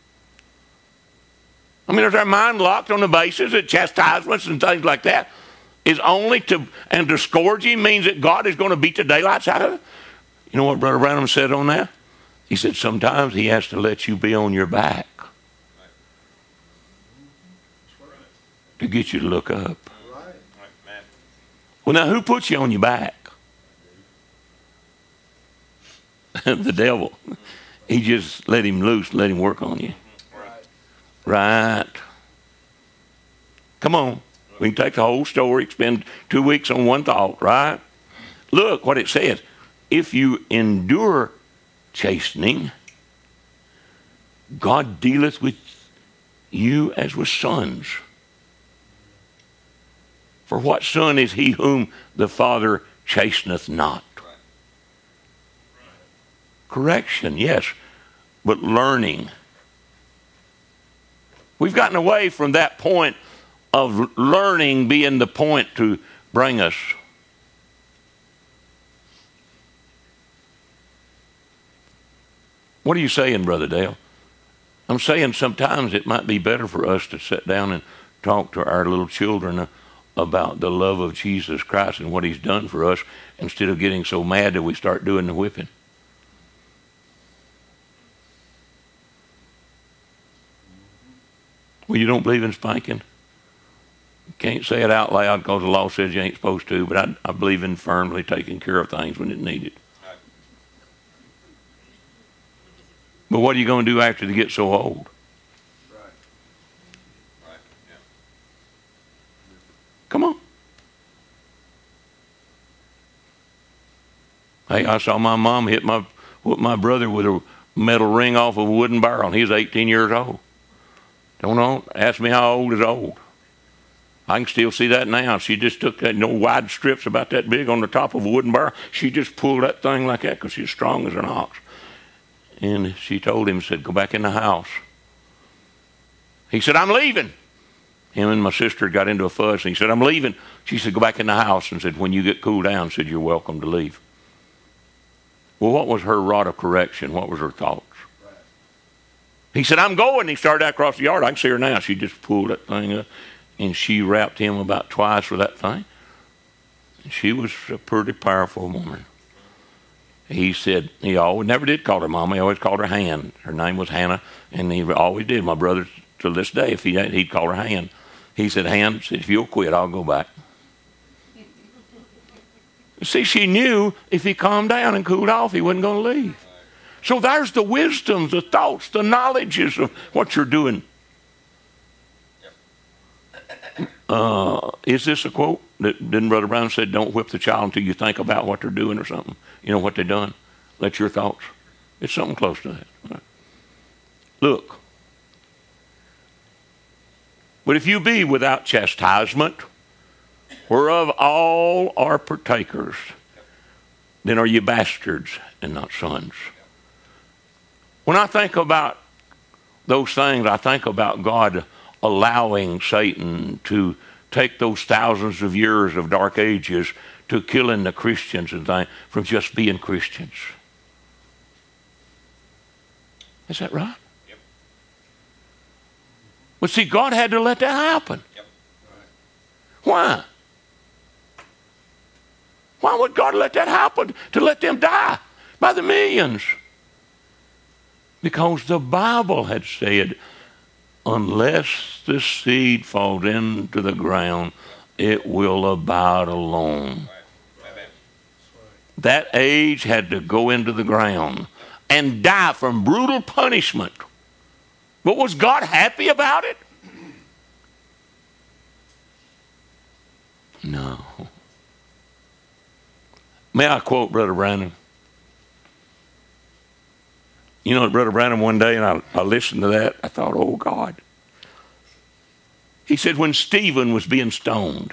I mean, is our mind locked on the basis that chastisements and things like that is only to, and to scourge him means that God is going to beat the daylights out of it? You know what Brother Branham said on that? He said, sometimes he has to let you be on your back to get you to look up. Well, now, who puts you on your back? The devil. He just let him loose, let him work on you. Right. Come on. We can take the whole story, spend two weeks on one thought, right? Look what it says. If you endure chastening, God dealeth with you as with sons. For what son is he whom the Father chasteneth not? Correction, yes, but learning. We've gotten away from that point of learning being the point to bring us. What are you saying, Brother Dale? I'm saying sometimes it might be better for us to sit down and talk to our little children about the love of Jesus Christ and what he's done for us, instead of getting so mad that we start doing the whipping. Well, you don't believe in spanking? You can't say it out loud because the law says you ain't supposed to, but I, I believe in firmly taking care of things when it's needed. But what are you going to do after they get so old? Right. Right. Yeah. Come on. Hey, I saw my mom hit my whip my brother with a metal ring off of a wooden barrel. He was eighteen years old. Don't know. Ask me how old is old. I can still see that now. She just took that, you know, wide strips about that big on the top of a wooden barrel. She just pulled that thing like that because she's strong as an ox. And she told him, said, go back in the house. He said, I'm leaving. Him and my sister got into a fuss. And he said, I'm leaving. She said, go back in the house. And said, when you get cooled down, said, you're welcome to leave. Well, what was her rod of correction? What was her thoughts? Right. He said, I'm going. He started out across the yard. I can see her now. She just pulled that thing up. And she wrapped him about twice with that thing. And she was a pretty powerful woman. He said he always never did call her mama. He always called her Han. Her name was Hannah, and he always did. My brother, to this day, if he he'd call her Han. He said, Han, said, if you'll quit, I'll go back. See, she knew if he calmed down and cooled off, he wasn't going to leave. So there's the wisdoms, the thoughts, the knowledges of what you're doing. Uh, is this a quote? Didn't Brother Brown said, don't whip the child until you think about what they're doing or something? You know what they've done? Let your thoughts. It's something close to that. Right? Look. But if you be without chastisement, whereof all are partakers, then are you bastards and not sons. When I think about those things, I think about God allowing Satan to take those thousands of years of dark ages to killing the Christians and things from just being Christians. Is that right? Yep. But see, God had to let that happen. Yep. Why? Why would God let that happen? To let them die by the millions? Because the Bible had said, unless the seed falls into the ground, it will abide alone. Right. Amen. That age had to go into the ground and die from brutal punishment. But was God happy about it? No. May I quote Brother Branham? You know, Brother Branham one day, and I, I listened to that, I thought, oh God. He said when Stephen was being stoned,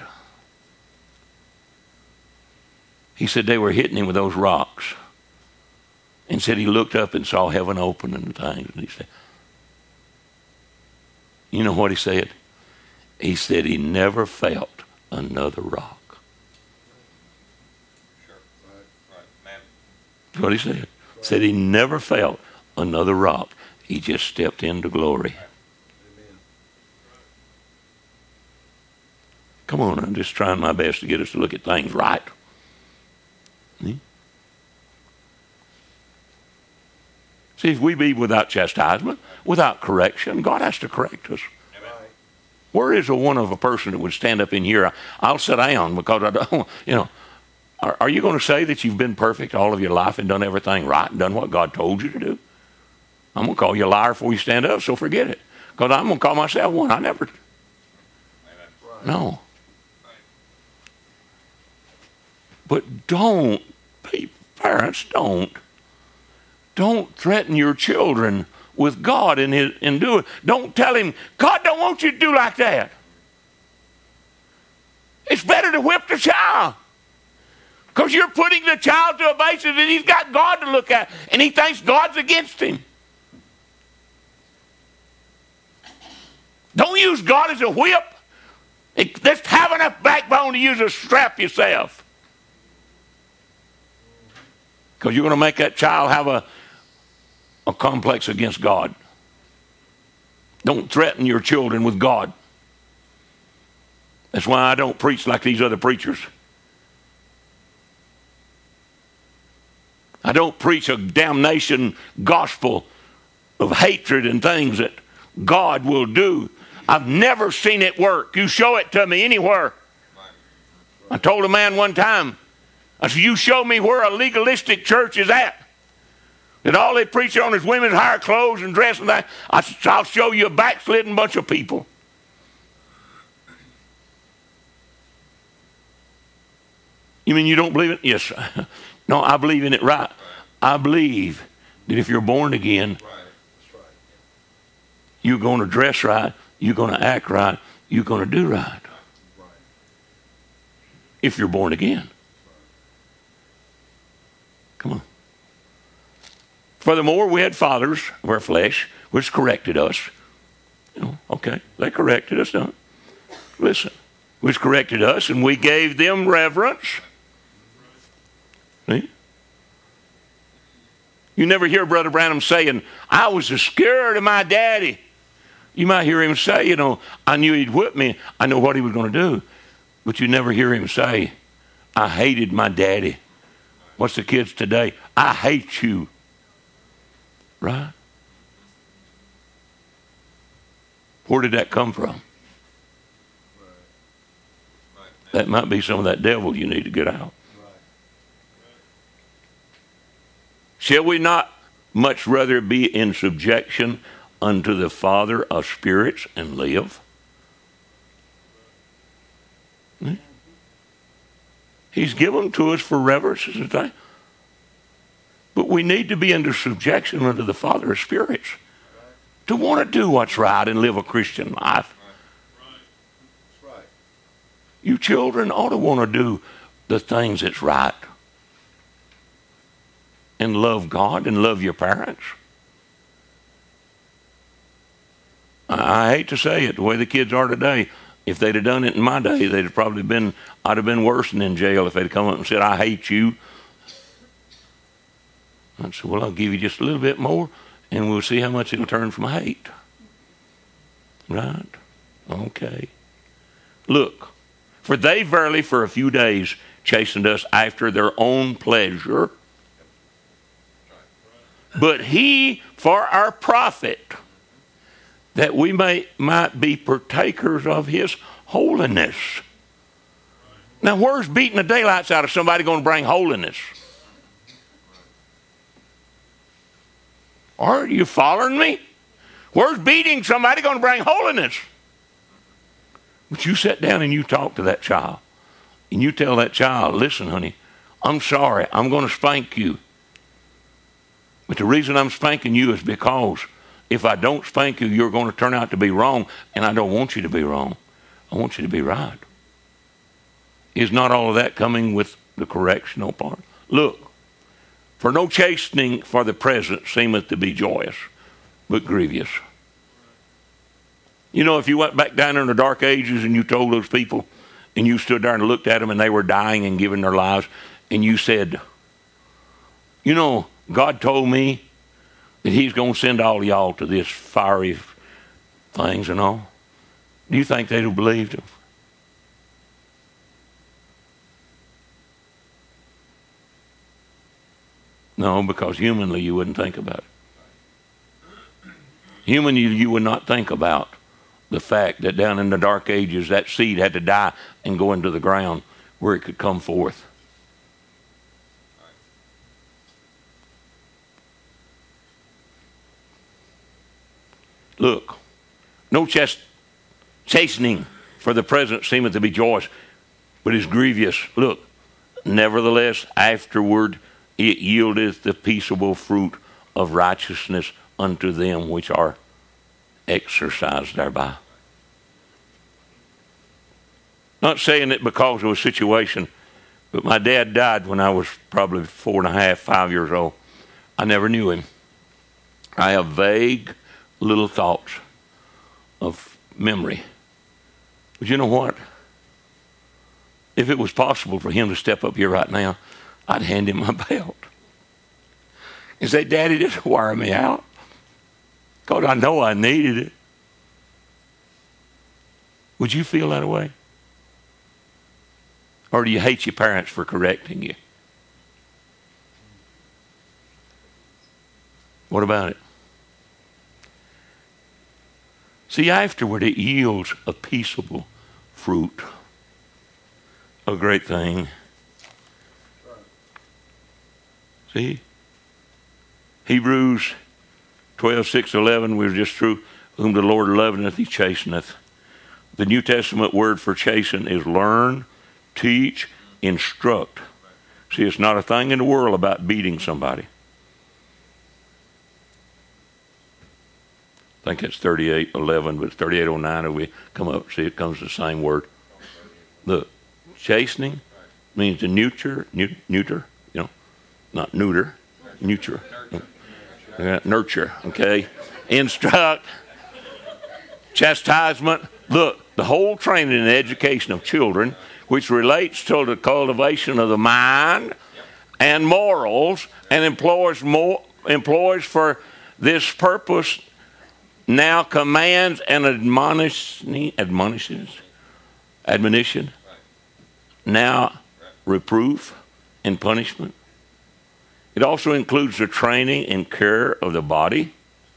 he said they were hitting him with those rocks. And said he looked up and saw heaven open and things. And he said, you know what he said? He said he never felt another rock. Sure. Right. Right. Man. That's what he said. Right. Said he never felt another rock. He just stepped into glory. Right. Amen. Come on, I'm just trying my best to get us to look at things right. See? See, if we be without chastisement, without correction, God has to correct us. Amen. Where is a one of a person that would stand up in here? I'll sit down because I don't, you know. Are, are you going to say that you've been perfect all of your life and done everything right and done what God told you to do? I'm going to call you a liar before you stand up, so forget it. Because I'm going to call myself one. I never. Amen. No. But don't, parents, don't. Don't threaten your children with God and his, and do it. Don't tell him, God don't want you to do like that. It's better to whip the child. Because you're putting the child to a basis that he's got God to look at. And he thinks God's against him. Don't use God as a whip. It, just have enough backbone to use a strap yourself. Because you're going to make that child have a a complex against God. Don't threaten your children with God. That's why I don't preach like these other preachers. I don't preach a damnation gospel of hatred and things that God will do. I've never seen it work. You show it to me anywhere. I told a man one time, I said, you show me where a legalistic church is at. That all they preach on is women's hair, clothes, and dress and that. I said, I'll show you a backslidden bunch of people. You mean you don't believe it? Yes. No, I believe in it right. I believe that if you're born again, Right. That's right. you're going to dress right, you're going to act right, you're going to do right. Right. If you're born again. Come on. Furthermore, we had fathers of our flesh which corrected us. You know, okay, they corrected us. Don't listen. Which corrected us, and we gave them reverence. See? You never hear Brother Branham saying, I was scared of my daddy. You might hear him say, you know, I knew he'd whip me. I know what he was going to do. But you never hear him say, I hated my daddy. What's the kids today? I hate you. Right? Where did that come from? That might be some of that devil you need to get out. Shall we not much rather be in subjection unto the Father of spirits and live? Hmm? He's given to us for reverence and thing. But we need to be under subjection unto the Father of spirits to want to do what's right and live a Christian life. That's right. You children ought to want to do the things that's right. and love God and love your parents? I, I hate to say it, the way the kids are today, if they'd have done it in my day, they'd have probably been, I'd have been worse than in jail if they'd come up and said, I hate you. I said, well, I'll give you just a little bit more, and we'll see how much it'll turn from hate. Right? Okay. Look, for they verily for a few days chastened us after their own pleasure, but he for our profit, that we may might be partakers of his holiness. Now, where's beating the daylights out of somebody going to bring holiness? Are you following me? Where's beating somebody going to bring holiness? But you sit down and you talk to that child. And you tell that child, listen, honey, I'm sorry. I'm going to spank you. But the reason I'm spanking you is because if I don't spank you, you're going to turn out to be wrong. And I don't want you to be wrong. I want you to be right. Is not all of that coming with the correctional part? Look. For no chastening for the present seemeth to be joyous, but grievous. You know, if you went back down in the dark ages and you told those people, and you stood there and looked at them and they were dying and giving their lives, and you said, you know, God told me that he's going to send all y'all to this fiery things and all. Do you think they'd have believed him? No, because humanly you wouldn't think about it. Humanly you would not think about the fact that down in the dark ages that seed had to die and go into the ground where it could come forth. Look, no chast- chastening for the present seemeth to be joyous, but is grievous. Look, nevertheless afterward it yieldeth the peaceable fruit of righteousness unto them which are exercised thereby. Not saying it because of a situation, but my dad died when I was probably four and a half, five years old. I never knew him. I have vague little thoughts of memory. But you know what? If it was possible for him to step up here right now, I'd hand him my belt and say, Daddy, just wire me out. Because I know I needed it. Would you feel that way? Or do you hate your parents for correcting you? What about it? See, afterward it yields a peaceable fruit. A great thing. See? Hebrews twelve, six, eleven was just true. Whom the Lord loveth, he chasteneth. The New Testament word for chasten is learn, teach, instruct. See, it's not a thing in the world about beating somebody. I think it's thirty-eight eleven, but thirty-eight oh nine, if we come up, see, it comes the same word. Look, chastening means to neuter, neuter, you know, not neuter, neuter, uh, nurture, okay? Instruct, chastisement. Look, the whole training and education of children, which relates to the cultivation of the mind and morals, and employs more employs for this purpose now commands and admonish, admonishes, admonition, now reproof and punishment. It also includes the training and care of the body.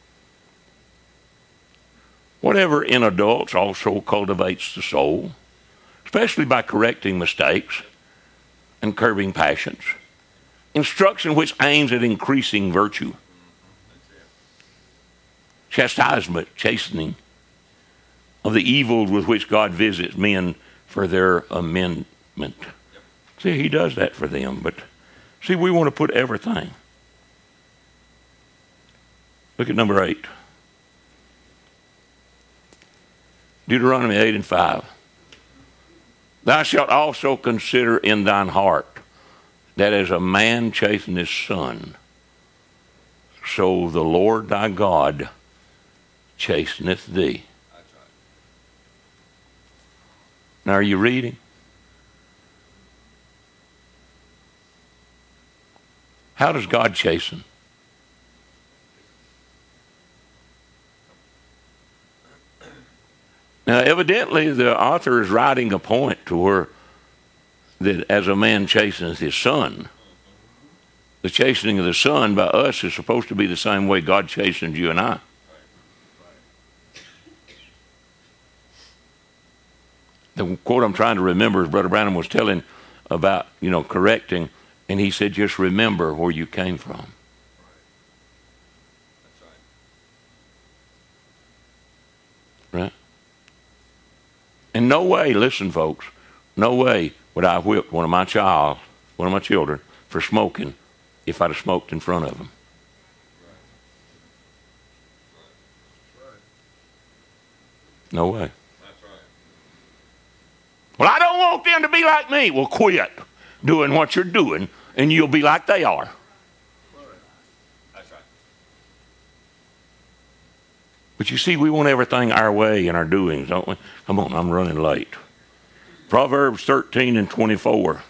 Whatever in adults also cultivates the soul, especially by correcting mistakes and curbing passions. Instruction which aims at increasing virtue. Chastisement, chastening of the evil with which God visits men for their amendment. See, he does that for them, but see, we want to put everything. Look at number eight. Deuteronomy eight and five. Thou shalt also consider in thine heart that as a man chasteneth his son, so the Lord thy God chasteneth thee. That's right. Now, are you reading? How does God chasten? Now, evidently, the author is writing a point to where that as a man chasteneth his son, the chastening of the son by us is supposed to be the same way God chastens you and I. The quote I'm trying to remember is Brother Branham was telling about, you know, correcting, and he said, just remember where you came from. That's right. Right? In no way, listen, folks, no way would I have whipped one of my child, one of my children, for smoking if I'd have smoked in front of them. No way. That's right. Well, I don't want them to be like me. Well, quit doing what you're doing, and you'll be like they are. That's right. But you see, we want everything our way in our doings, don't we? Come on, I'm running late. Proverbs thirteen and twenty-four.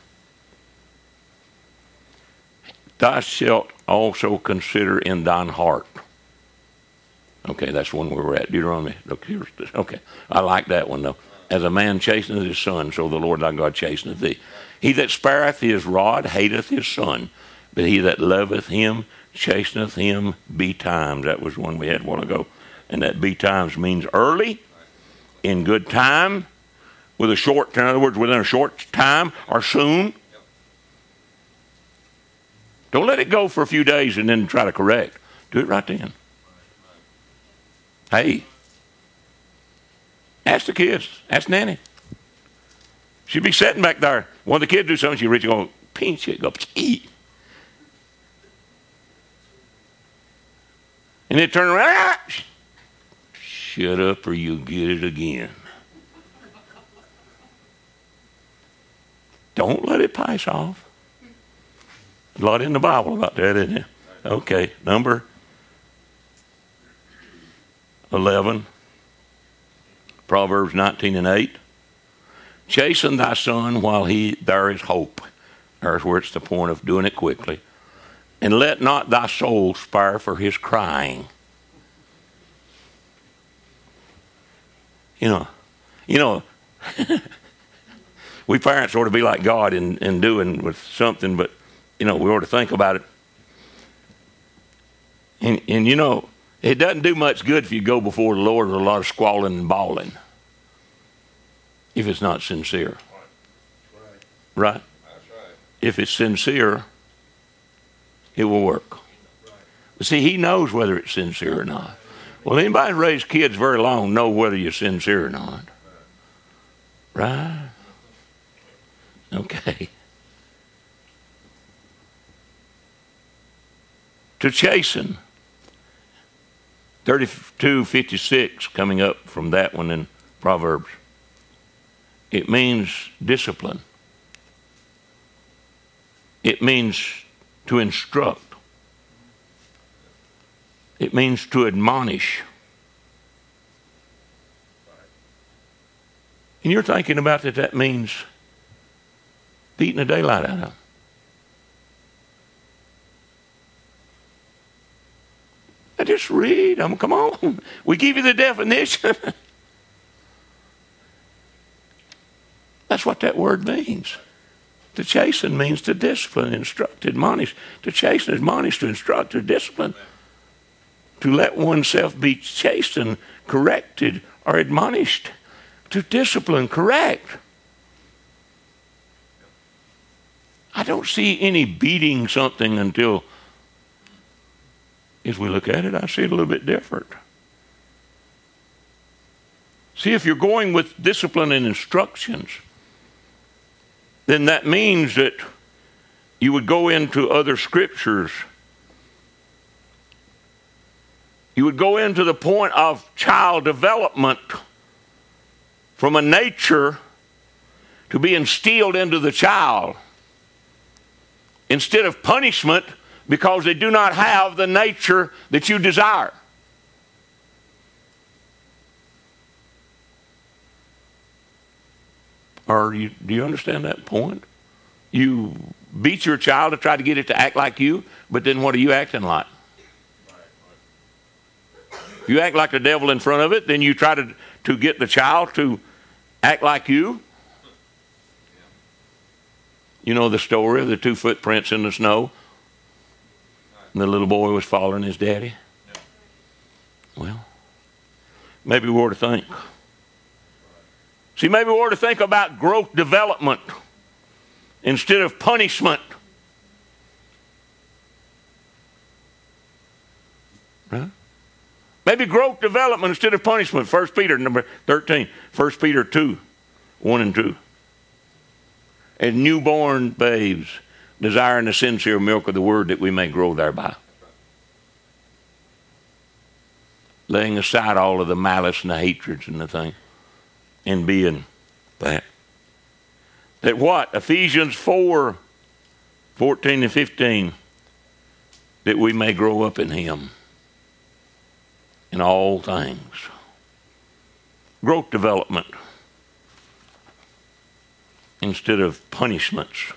Thou shalt also consider in thine heart. Okay, that's one where we're at. Deuteronomy. Okay, I like that one, though. As a man chasteneth his son, so the Lord thy God chasteneth thee. He that spareth his rod hateth his son, but he that loveth him chasteneth him betimes. That was one we had a while ago. And that betimes means early, in good time, with a short, in other words, within a short time or soon. Don't let it go for a few days and then try to correct. Do it right then. Hey, ask the kids. Ask Nanny. She'd be sitting back there. One of the kids do something, she'd reach and go, pinch it, go, eat. And then turn around, ah! Shut up or you'll get it again. Don't let it pass off. A lot in the Bible about that, isn't it? Okay, number eleven, Proverbs nineteen and eight. Chasten thy son while he there is hope. There's where it's the point of doing it quickly. And let not thy soul spare for his crying. You know, you know, we parents ought to be like God in, in doing with something, but, you know, we ought to think about it. And, and, you know, it doesn't do much good if you go before the Lord with a lot of squalling and bawling, if it's not sincere. Right. Right? That's right. If it's sincere, it will work. But see, he knows whether it's sincere or not. Well, anybody who's raised kids very long know whether you're sincere or not. Right? Okay. To chasten. thirty-two fifty-six coming up from that one in Proverbs. It means discipline. It means to instruct. It means to admonish. And you're thinking about that that means beating the daylight out of them. I just read. I'm, come on. We give you the definition. That's what that word means. To chasten means to discipline, instruct, admonish. To chasten, admonish, to instruct, to discipline. To let oneself be chastened, corrected, or admonished. To discipline, correct. I don't see any beating something until, as we look at it, I see it a little bit different. See, if you're going with discipline and instructions, then that means that you would go into other scriptures. You would go into the point of child development from a nature to be instilled into the child. Instead of punishment because they do not have the nature that you desire. Or you, do you understand that point? You beat your child to try to get it to act like you, but then what are you acting like? You act like the devil in front of it, then you try to, to get the child to act like you. You know the story of the two footprints in the snow? And the little boy was following his daddy? Well, maybe we ought to think. See, maybe we ought to think about growth development instead of punishment. Right? Maybe growth development instead of punishment. First Peter number thirteen. First Peter two, one and two. As newborn babes, desiring the sincere milk of the word that we may grow thereby. Laying aside all of the malice and the hatreds and the thing. And being that. That what? Ephesians four, fourteen and fifteen. That we may grow up in him. In all things. Growth development. Instead of punishments.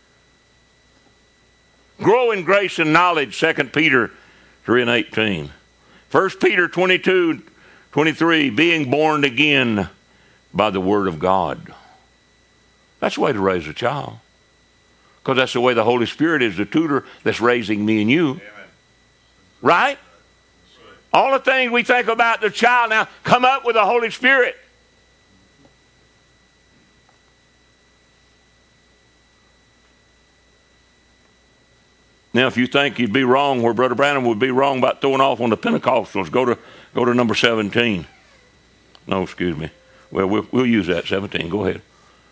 Grow in grace and knowledge, Second Peter three and eighteen. First Peter twenty-two, twenty-three, being born again by the word of God. That's the way to raise a child. Because that's the way the Holy Spirit is the tutor that's raising me and you. Amen. Right? All the things we think about the child now come up with the Holy Spirit. Now, if you think you'd be wrong where Brother Branham would be wrong about throwing off on the Pentecostals, go to go to number seventeen. No, excuse me. Well, we'll, we'll use that, seventeen. Go ahead.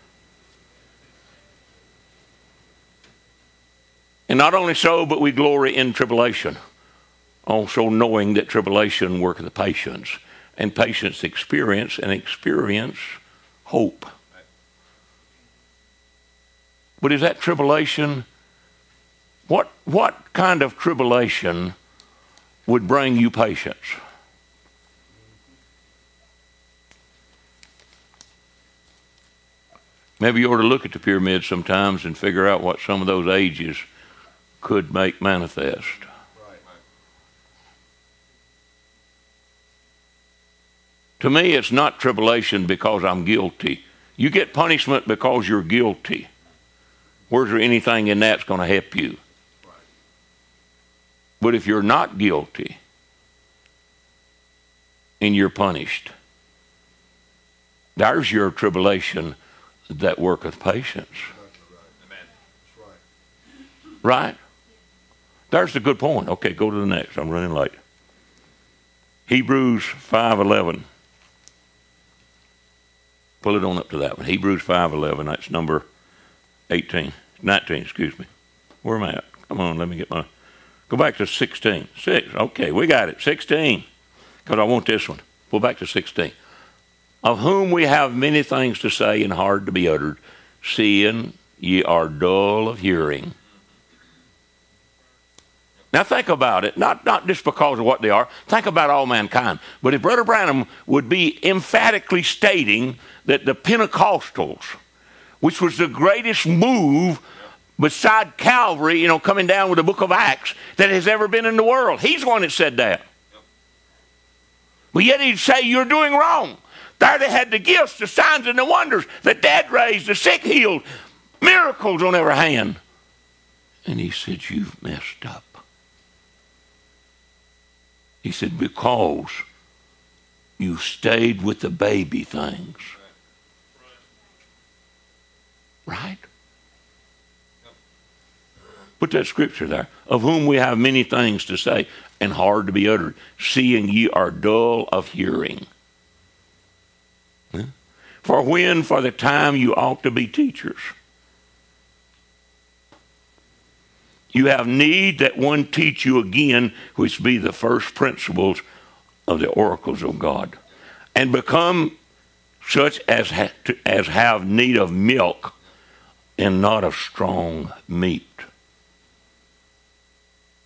And not only so, but we glory in tribulation, also knowing that tribulation worketh patience, and patience experience, and experience hope. But is that tribulation... What what kind of tribulation would bring you patience? Maybe you ought to look at the pyramid sometimes and figure out what some of those ages could make manifest. Right. To me, it's not tribulation because I'm guilty. You get punishment because you're guilty. Where's there anything in that's going to help you? But if you're not guilty and you're punished, there's your tribulation that worketh patience. Amen. Right? There's the good point. Okay, go to the next. I'm running late. Hebrews five eleven. Pull it on up to that one. Hebrews five eleven. That's number eighteen. nineteen, excuse me. Where am I at? Come on, let me get my... Go back to sixteen. Six. Okay, we got it. sixteen. Because I want this one. Go back to sixteen. Of whom we have many things to say and hard to be uttered, seeing ye are dull of hearing. Now think about it. Not, not just because of what they are. Think about all mankind. But if Brother Branham would be emphatically stating that the Pentecostals, which was the greatest move beside Calvary, you know, coming down with the book of Acts, that has ever been in the world. He's the one that said that. But yet he'd say, you're doing wrong. There they had the gifts, the signs and the wonders, the dead raised, the sick healed, miracles on every hand. And he said, you've messed up. He said, because you stayed with the baby things. Right? Put that scripture there. Of whom we have many things to say and hard to be uttered, seeing ye are dull of hearing. Huh? For when, for the time, you ought to be teachers. You have need that one teach you again, which be the first principles of the oracles of God, and become such as ha- to, as have need of milk and not of strong meat.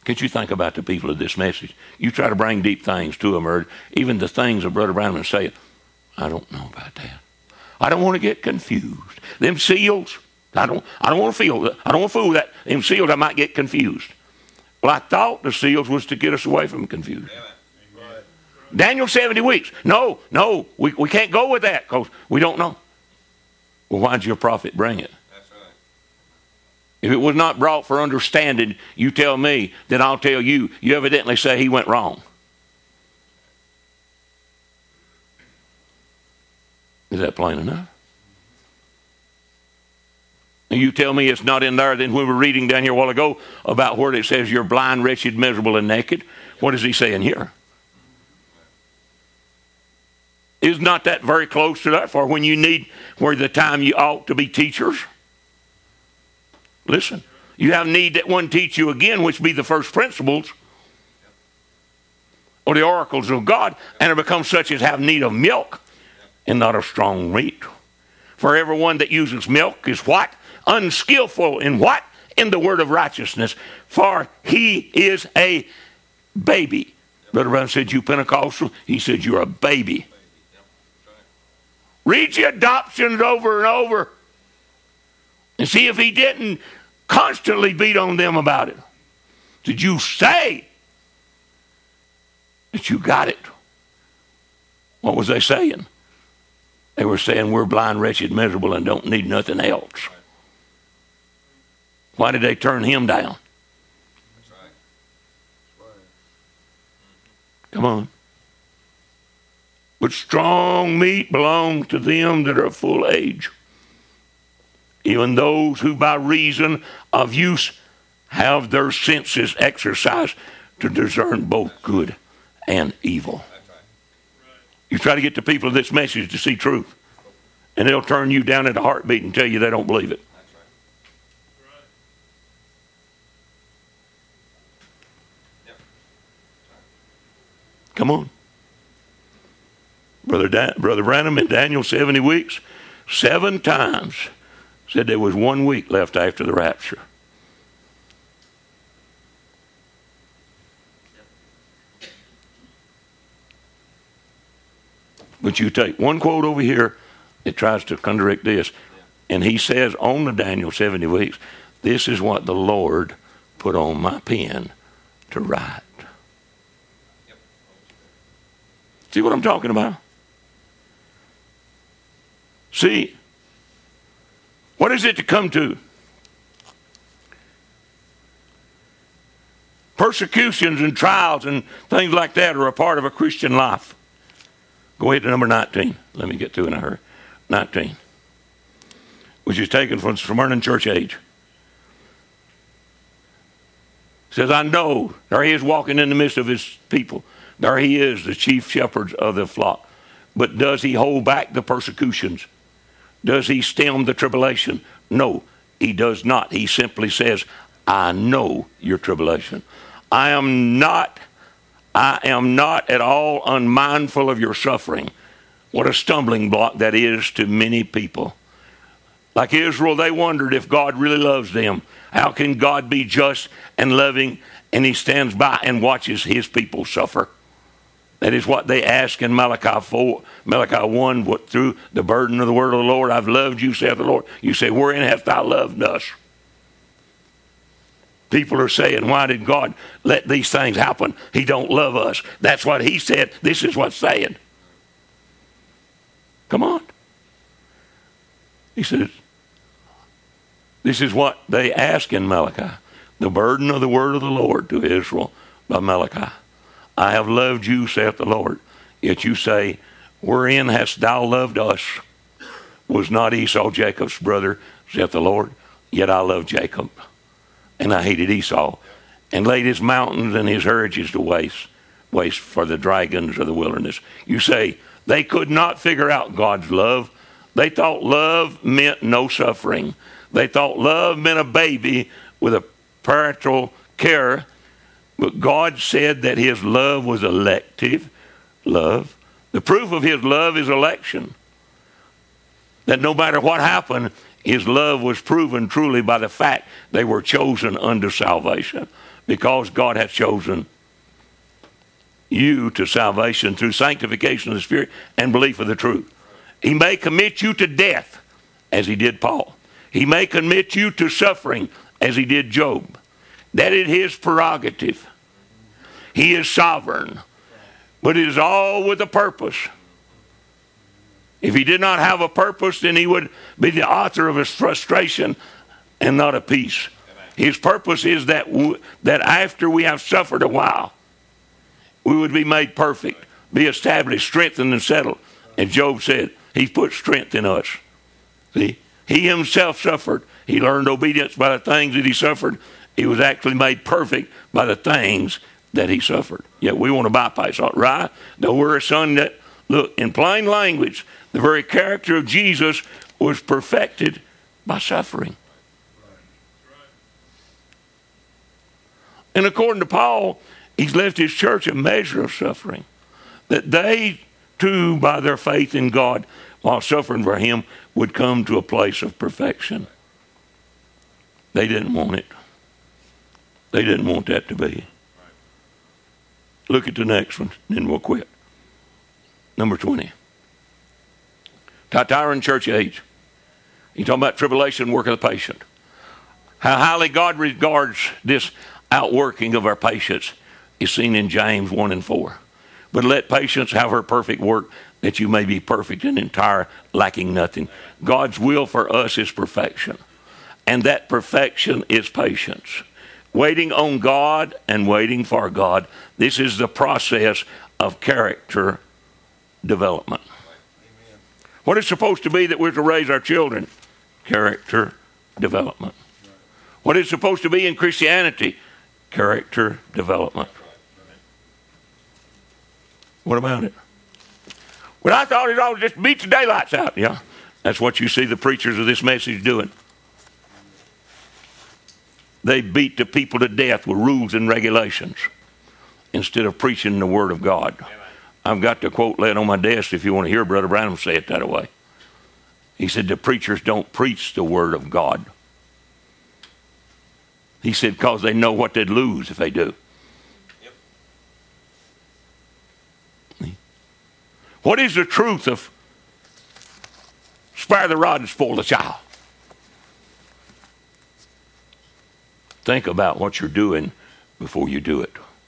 Can't you think about the people of this message? You try to bring deep things to them, or even the things of Brother Branham, and say, I don't know about that. I don't want to get confused. Them seals, I don't I don't want to feel that. I don't want to fool that. Them seals, I might get confused. Well, I thought the seals was to get us away from confusion. Amen. Daniel seventy weeks. No, no, we, we can't go with that because we don't know. Well, why'd your prophet bring it? That's right. If it was not brought for understanding, you tell me, then I'll tell you, you evidently say he went wrong. Is that plain enough? And you tell me it's not in there. Then we were reading down here a while ago about where it says you're blind, wretched, miserable, and naked. What is he saying here? Is not that very close to that for when you need, where the time you ought to be teachers? Listen, you have need that one teach you again, which be the first principles or the oracles of God, and are become such as have need of milk and not of strong meat. For everyone that uses milk is what? Unskillful in what? In the word of righteousness. For he is a baby. Brother Brown said, you Pentecostal? He said, you're a baby. Read your adoptions over and over and see if he didn't constantly beat on them about it. Did you say that you got it? What was they saying? They were saying we're blind, wretched, miserable, and don't need nothing else. Why did they turn him down? That's right. That's right. Come on. But strong meat belongs to them that are of full age, even those who by reason of use have their senses exercised to discern both good and evil. That's right. You try to get the people of this message to see truth, and they'll turn you down at a heartbeat and tell you they don't believe it. That's right. Yep. Come on. Brother, da- Brother Branham in Daniel seventy weeks, seven times said there was one week left after the rapture. But you take one quote over here, it tries to contradict this. And he says on the Daniel seventy weeks, this is what the Lord put on my pen to write. Yep. See what I'm talking about? See, what is it to come to? Persecutions and trials and things like that are a part of a Christian life. Go ahead to number nineteen. Let me get to it in a hurry. nineteen. Which is taken from Smyrna Church Age. It says, I know, there he is walking in the midst of his people. There he is, the chief shepherd of the flock. But does he hold back the persecutions? Does he stem the tribulation? No, he does not. He simply says, I know your tribulation. I am not, I am not at all unmindful of your suffering. What a stumbling block that is to many people. Like Israel, they wondered if God really loves them. How can God be just and loving, and he stands by and watches his people suffer? That is what they ask in Malachi four, Malachi one, what, through the burden of the word of the Lord, I've loved you, saith the Lord. You say, wherein hast thou loved us? People are saying, why did God let these things happen? He don't love us. That's what he said. This is what's saying. Come on. He says, this is what they ask in Malachi. The burden of the word of the Lord to Israel by Malachi. I have loved you, saith the Lord. Yet you say, wherein hast thou loved us? Was not Esau Jacob's brother, saith the Lord? Yet I loved Jacob, and I hated Esau, and laid his mountains and his heritage to waste, waste for the dragons of the wilderness. You say, they could not figure out God's love. They thought love meant no suffering. They thought love meant a baby with a parental care. But God said that his love was elective love. The proof of his love is election. That no matter what happened, his love was proven truly by the fact they were chosen unto salvation. because God hath chosen you to salvation through sanctification of the Spirit and belief of the truth. He may commit you to death, as he did Paul. He may commit you to suffering, as he did Job. That is his prerogative. He is sovereign. But it is all with a purpose. If he did not have a purpose, then he would be the author of his frustration and not of peace. His purpose is that, w- that after we have suffered a while, we would be made perfect, be established, strengthened, and settled. And Job said, he put strength in us. See, he himself suffered. He learned obedience by the things that he suffered. He was actually made perfect by the things that he suffered. Yet we want to bypass all right? Though we're a son that, look, in plain language, the very character of Jesus was perfected by suffering. And according to Paul, he's left his church a measure of suffering, that they too, by their faith in God, while suffering for him, would come to a place of perfection. They didn't want it. They didn't want that to be. Look at the next one, then we'll quit. Number twenty. Thyatira church age. He's talking about tribulation, work of the patient. How highly God regards this outworking of our patience is seen in James one and four. But let patience have her perfect work, that you may be perfect and entire, lacking nothing. God's will for us is perfection. And that perfection is patience. Waiting on God and waiting for God. This is the process of character development. Amen. What it's supposed to be that we're to raise our children? Character development. Right. What it's supposed to be in Christianity? Character development. What about it? Well, I thought it all just beat the daylights out. Yeah, that's what you see the preachers of this message doing. They beat the people to death with rules and regulations instead of preaching the Word of God. Amen. I've got the quote laid on my desk if you want to hear Brother Branham say it that way. He said, the preachers don't preach the Word of God. He said, because they know what they'd lose if they do. Yep. What is the truth of spare the rod and spoil the child? Think about what you're doing before you do it.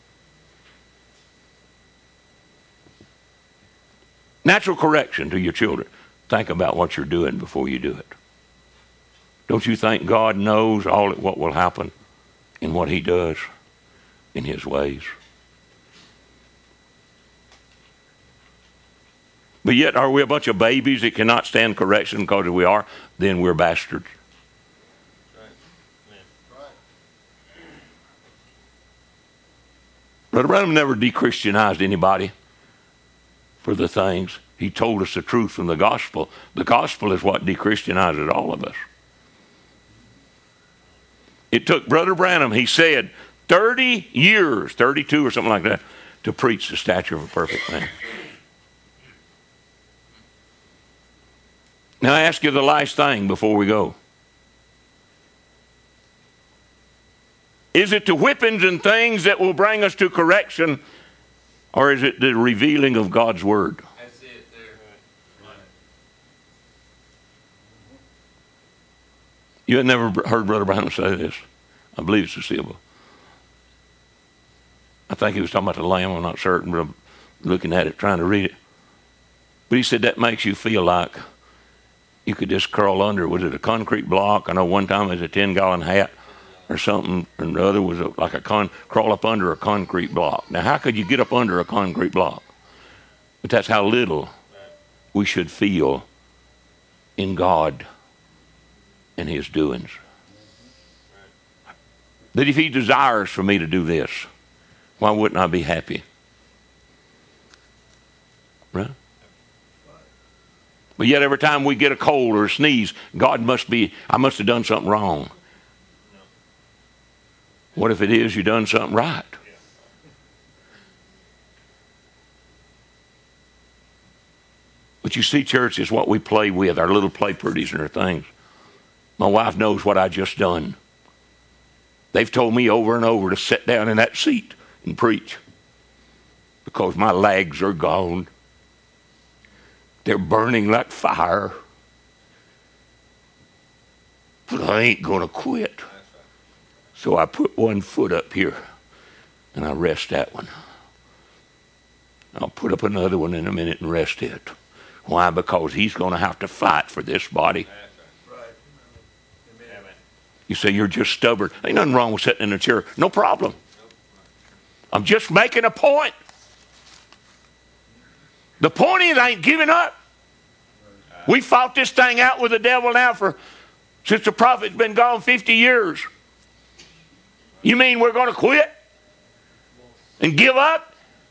Natural correction to your children. Think about what you're doing before you do it. Don't you think God knows all what will happen in what he does in his ways? But yet, are we a bunch of babies that cannot stand correction because if we are, then we're bastards? Brother Branham never de-Christianized anybody for the things. He told us the truth from the gospel. The gospel is what de-Christianizes all of us. It took Brother Branham, he said, thirty years, thirty-two or something like that, to preach the stature of a perfect man. Now I ask you the last thing before we go. Is it the whippings and things that will bring us to correction, or is it the revealing of God's Word? That's it there. You had never heard Brother Branham say this. I believe it's a syllable. I think he was talking about the lamb. I'm not certain, but I'm looking at it, trying to read it. But he said that makes you feel like you could just curl under. Was it a concrete block? I know one time it was a ten-gallon hat or something, and the other was a, like a con, crawl up under a concrete block. Now, how could you get up under a concrete block? But that's how little we should feel in God and his doings. That if he desires for me to do this, why wouldn't I be happy? Right? But yet every time we get a cold or a sneeze, God must be, I must have done something wrong. What if it is you done something right? But you see, church, is what we play with, our little play pretties and our things. My wife knows what I just done. They've told me over and over to sit down in that seat and preach because my legs are gone. They're burning like fire. But I ain't going to quit. So I put one foot up here and I rest that one. I'll put up another one in a minute and rest it. Why? Because he's going to have to fight for this body. You say you're just stubborn. Ain't nothing wrong with sitting in a chair. No problem. I'm just making a point. The point is I ain't giving up. We fought this thing out with the devil now for since the prophet's been gone fifty years. You mean we're going to quit and give up?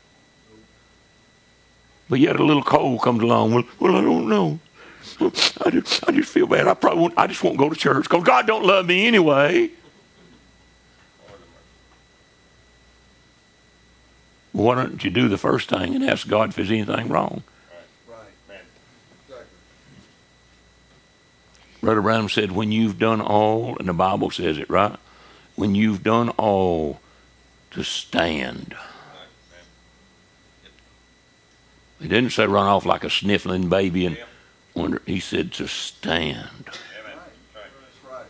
But yet a little cold comes along. Well, well I don't know. I just, I just feel bad. I probably won't, I just won't go to church because God don't love me anyway. Well, why don't you do the first thing and ask God if there's anything wrong? Right. Right. Exactly. Brother Branham said, when you've done all, and the Bible says it, right? When you've done all to stand. He didn't say run off like a sniffling baby and wonder. He said to stand. Amen. Right. That's right.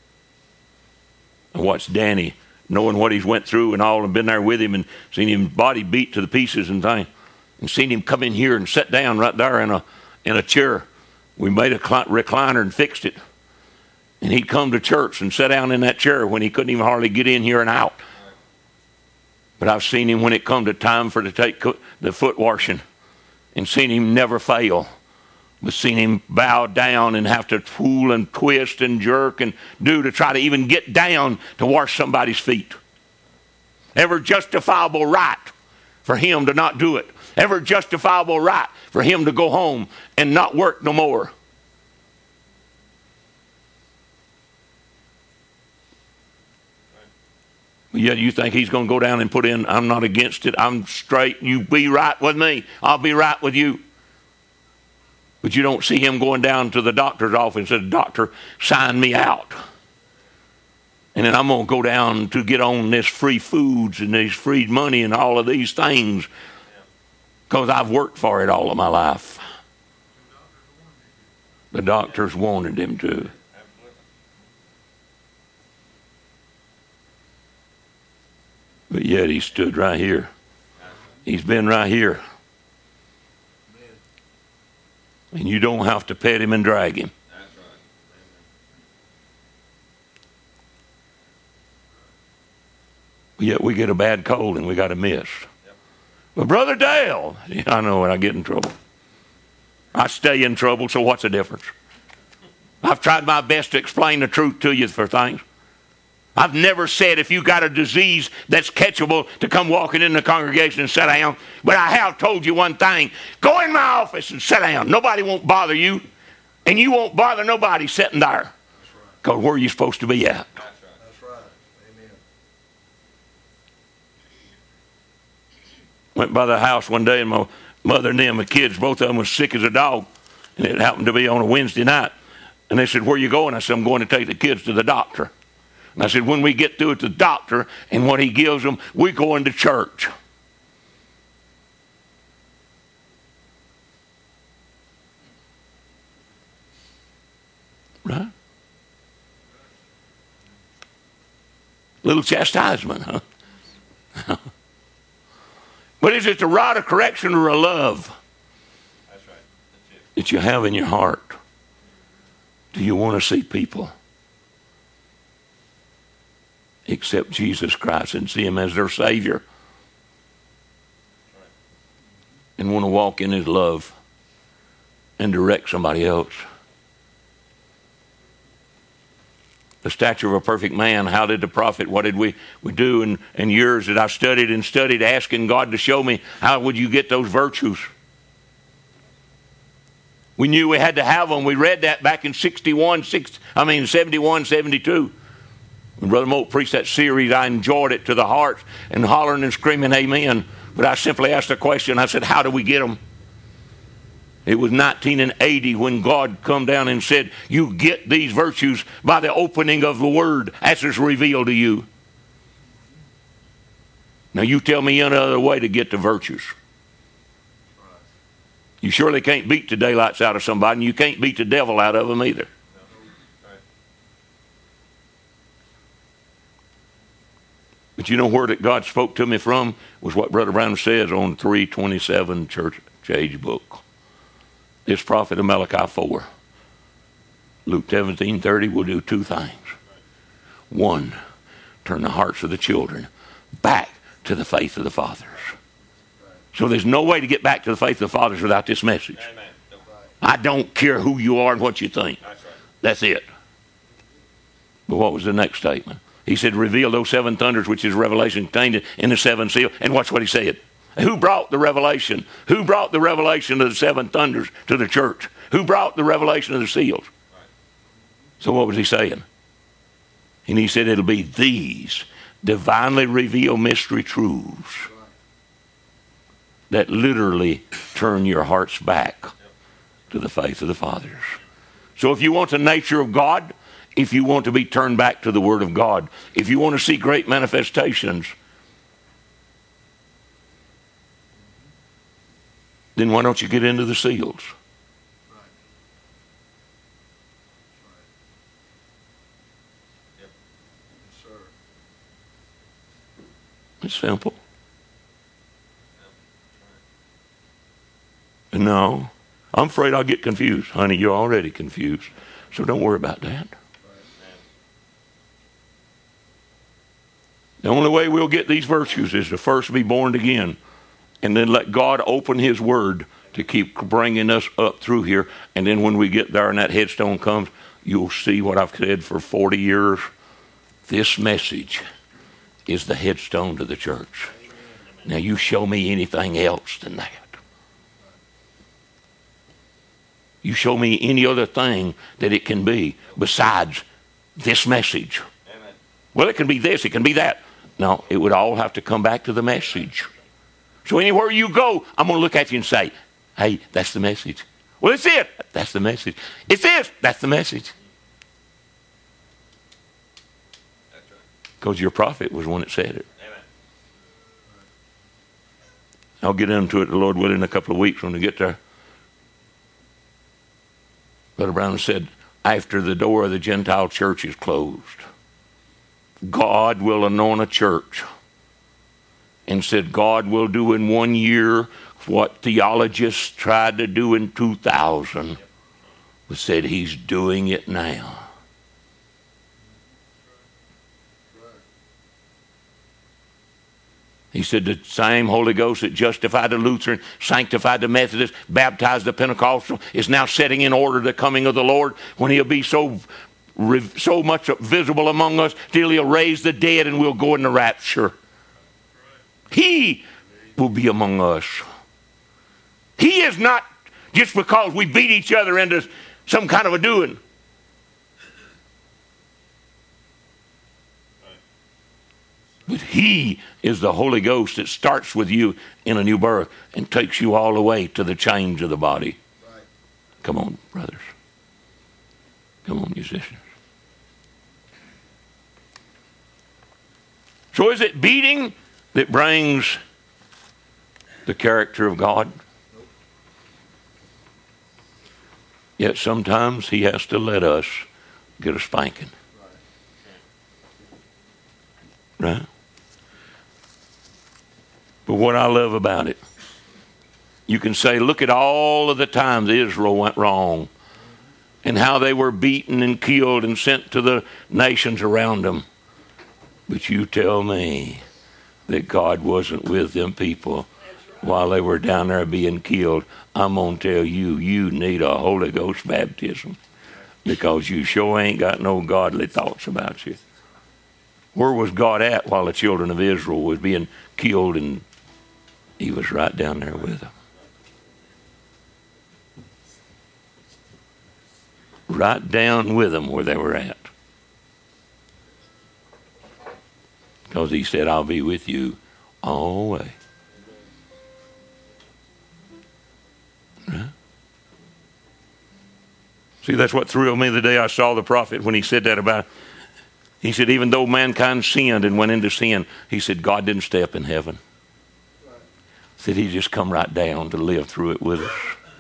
And watch Danny, knowing what he's went through and all, and been there with him and seen him body beat to the pieces and things, and seen him come in here and sit down right there in a in a chair. We made a recliner and fixed it. And he'd come to church and sit down in that chair when he couldn't even hardly get in here and out. But I've seen him when it come to time for to take the foot washing, and seen him never fail. But seen him bow down and have to pull and twist and jerk and do to try to even get down to wash somebody's feet. Ever justifiable right for him to not do it. Ever justifiable right for him to go home and not work no more. Yet you think he's going to go down and put in, I'm not against it, I'm straight, you be right with me, I'll be right with you. But you don't see him going down to the doctor's office and say, doctor, sign me out. And then I'm going to go down to get on this free foods and this free money and all of these things because I've worked for it all of my life. The doctors wanted him to. But yet he stood right here. He's been right here. And you don't have to pet him and drag him. That's right. Yet we get a bad cold and we got a mist. Yep. But Brother Dale, I know when I get in trouble. I stay in trouble, so what's the difference? I've tried my best to explain the truth to you for things. I've never said if you got a disease that's catchable to come walking in the congregation and sit down. But I have told you one thing. Go in my office and sit down. Nobody won't bother you. And you won't bother nobody sitting there. Because right. Where are you supposed to be at? That's right. That's right. Amen. Went by the house one day and my mother and them, my kids, both of them was sick as a dog. And it happened to be on a Wednesday night. And they said, where are you going? I said, I'm going to take the kids to the doctor. And I said, when we get through at the doctor and what he gives them, we go into church. Right? Little chastisement, huh? But is it the rod of correction or a love? That's right. That's it. That you have in your heart? Do you want to see people accept Jesus Christ and see him as their Savior? And want to walk in his love and direct somebody else? The stature of a perfect man, how did the prophet, what did we, we do in, in years that I studied and studied, asking God to show me how would you get those virtues? We knew we had to have them. We read that back in sixty-one, six, I mean seventy-one, seventy-two. When Brother Moult preached that series, I enjoyed it to the heart and hollering and screaming amen. But I simply asked a question. I said, how do we get them? It was nineteen eighty when God come down and said, you get these virtues by the opening of the Word as it's revealed to you. Now you tell me any other way to get the virtues. You surely can't beat the daylights out of somebody, and you can't beat the devil out of them either. But you know where that God spoke to me from was what Brother Brown says on three twenty-seven Church Age book. This prophet of Malachi four. Luke seventeen thirty will do two things. One, turn the hearts of the children back to the faith of the fathers. So there's no way to get back to the faith of the fathers without this message. Amen. I don't care who you are and what you think. That's right. That's it. But what was the next statement? He said, reveal those seven thunders, which is revelation contained in the seven seal. And watch what he said. Who brought the revelation? Who brought the revelation of the seven thunders to the church? Who brought the revelation of the seals? Right. So what was he saying? And he said, it'll be these divinely revealed mystery truths that literally turn your hearts back to the faith of the fathers. So if you want the nature of God, if you want to be turned back to the Word of God, if you want to see great manifestations, then why don't you get into the seals? Right. Yep. Yes, sir. It's simple. Yep. No, I'm afraid I'll get confused. Honey, you're already confused. So don't worry about that. The only way we'll get these virtues is to first be born again and then let God open his word to keep bringing us up through here. And then when we get there and that headstone comes, you'll see what I've said for forty years. This message is the headstone to the church. Now you show me anything else than that. You show me any other thing that it can be besides this message. Amen. Well, it can be this, it can be that. No, it would all have to come back to the message. So anywhere you go, I'm going to look at you and say, hey, that's the message. Well, it's it. That's the message. It's this. That's the message. That's right. Because your prophet was one that said it. Amen. I'll get into it, the Lord willing, in a couple of weeks when we get there. Brother Brown said, after the door of the Gentile church is closed, God will anoint a church. And said God will do in one year what theologians tried to do in two thousand. But said he's doing it now. He said the same Holy Ghost that justified the Lutheran, sanctified the Methodist, baptized the Pentecostal, is now setting in order the coming of the Lord when he'll be so, so much visible among us till he'll raise the dead and we'll go in the rapture. He will be among us. He is not just because we beat each other into some kind of a doing. But he is the Holy Ghost that starts with you in a new birth and takes you all the way to the change of the body. Right. Come on, brothers. Come on, musicians. So is it beating that brings the character of God? Nope. Yet sometimes he has to let us get a spanking. Right. Right? But what I love about it, you can say, look at all of the times Israel went wrong and how they were beaten and killed and sent to the nations around them. But you tell me that God wasn't with them people while they were down there being killed. I'm going to tell you, you need a Holy Ghost baptism because you sure ain't got no godly thoughts about you. Where was God at while the children of Israel was being killed? And he was right down there with them. Right down with them where they were at. Because he said, I'll be with you all the way. Right? See, that's what thrilled me the day I saw the prophet when he said that about He said, even though mankind sinned and went into sin, he said, God didn't stay up in heaven. He said, he just come right down to live through it with us.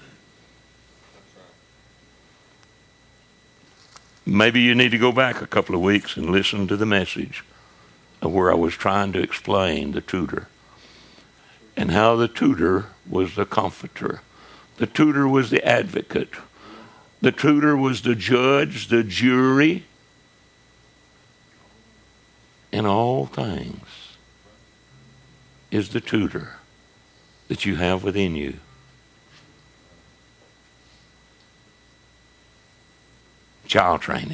Maybe you need to go back a couple of weeks and listen to the message of where I was trying to explain the tutor and how the tutor was the comforter. The tutor was the advocate. The tutor was the judge, the jury, in all things is the tutor that you have within you. Child training.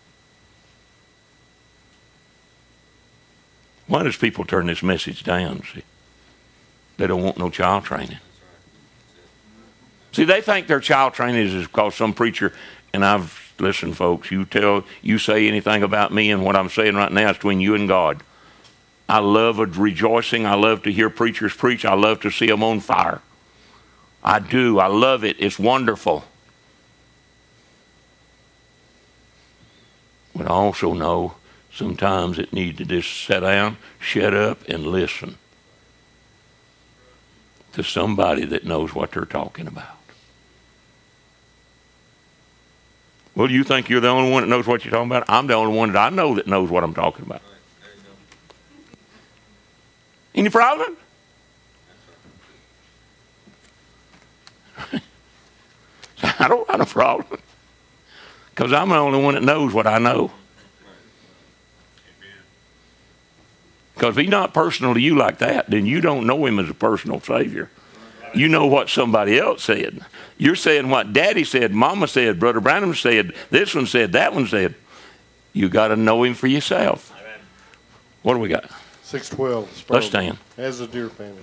Why does people turn this message down? See, they don't want no child training. See, they think their child training is because some preacher, and I've listen, folks, you tell, you say anything about me and what I'm saying right now is between you and God. I love a rejoicing. I love to hear preachers preach. I love to see them on fire. I do. I love it. It's wonderful. But I also know sometimes it needs to just sit down, shut up, and listen to somebody that knows what they're talking about. Well, you think you're the only one that knows what you're talking about? I'm the only one that I know that knows what I'm talking about. Any problem? I don't have a problem. Because I'm the only one that knows what I know. Because if he's not personal to you like that, then you don't know him as a personal Savior. You know what somebody else said. You're saying what Daddy said, Mama said, Brother Branham said, this one said, that one said. You got to know him for yourself. Amen. What do we got? six twelve. Let's stand. As a deer panteth.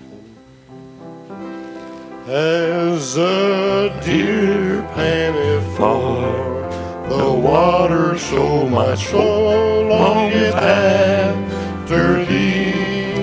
As a deer panteth for the water, so my soul longeth after thee.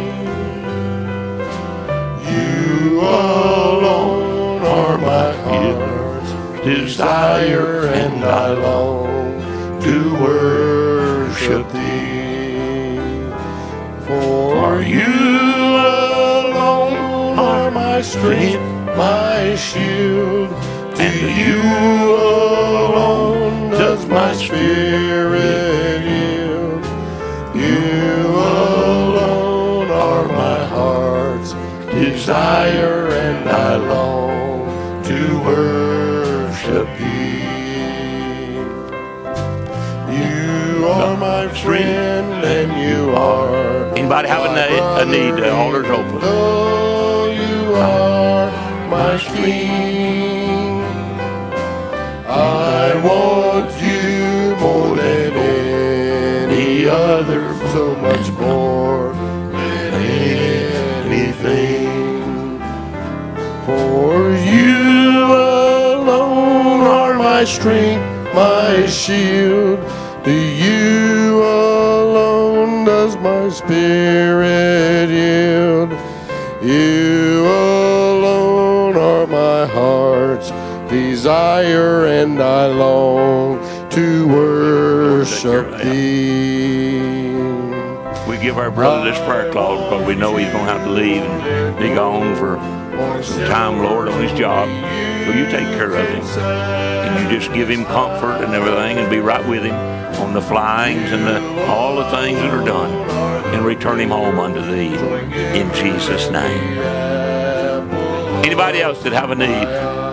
You alone are my heart's desire, and I long to worship thee. For you alone are my strength, my shield. To you alone does my spirit yield. You alone are my heart's desire, and I long to worship thee. You are my friend, and you are. Anybody have a need? A need? The altar's open. Oh, you are my stream. I want you more than any other, so much more than anything. For you alone are my strength, my shield. To you alone does my spirit yield. You alone are my heart's desire, and I long to worship thee. We give our brother this prayer clause because we know he's going to have to leave and be gone for some time, Lord, on his job. So you take care of him. And you just give him comfort and everything and be right with him on the flyings and the, all the things that are done, and return him home unto thee in Jesus' name. Anybody else that have a need?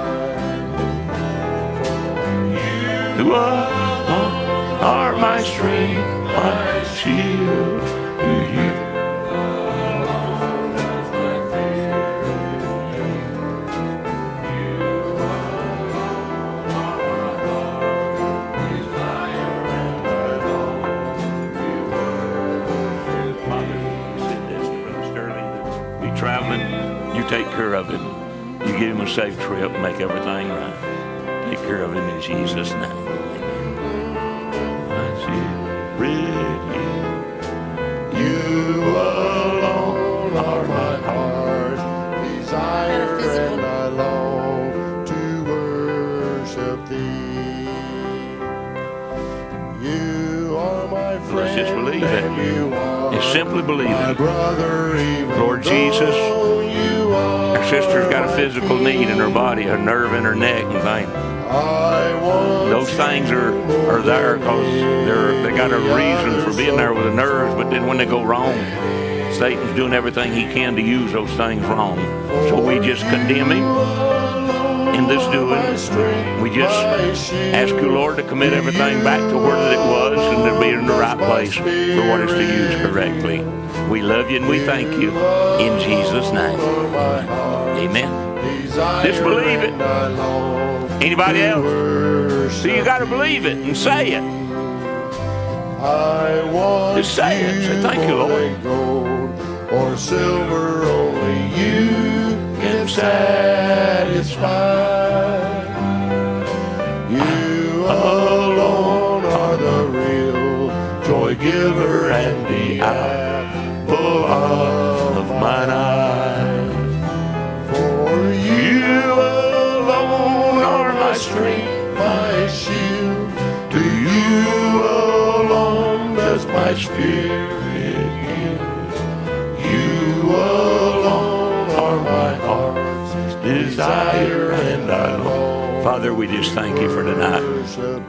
You are, are my strength, my shield. To you. Traveling, you take care of him. You give him a safe trip, make everything right. Take care of him in Jesus' name. Amen. You alone are my heart's desire, and I long to worship thee. You are my Let's just believe it. than you are. It's simply believe My it. brother, even Lord Jesus, though you are Our sister's got a physical need in her body, a nerve in her neck and thing. I want Those things are, are there because they're they got a reason for being there with the nerves, but then when they go wrong, Satan's doing everything he can to use those things wrong. So we just condemn him in this doing. We just ask you, Lord, to commit everything back to where that it was and to be in the right place for what it's to use correctly. We love you and we thank you in Jesus' name. Amen. Just believe it. Anybody else? So you got to believe it and say it. I want Just say it. Say, thank you, Lord. Gold or silver, only you can satisfy. You alone are the real joy giver and the apple of mine eye. For you alone are my strength, my shield. To you alone does my spirit yield. You alone are my heart's desire, and I long. Father, we just thank you for tonight. Worship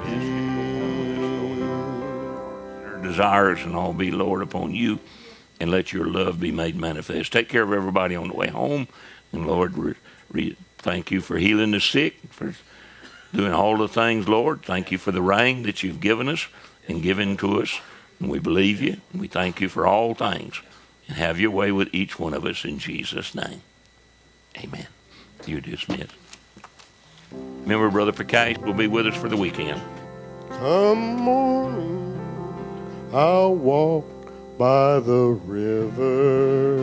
Our desires and all be, Lord, upon you, and let your love be made manifest. Take care of everybody on the way home. And Lord, we re- thank you for healing the sick, for doing all the things, Lord. Thank you for the rain that you've given us and given to us. And we believe you. And we thank you for all things. And have your way with each one of us in Jesus' name. Amen. You're dismissed. Remember, Brother Prakash will be with us for the weekend. Come morning, I'll walk by the river.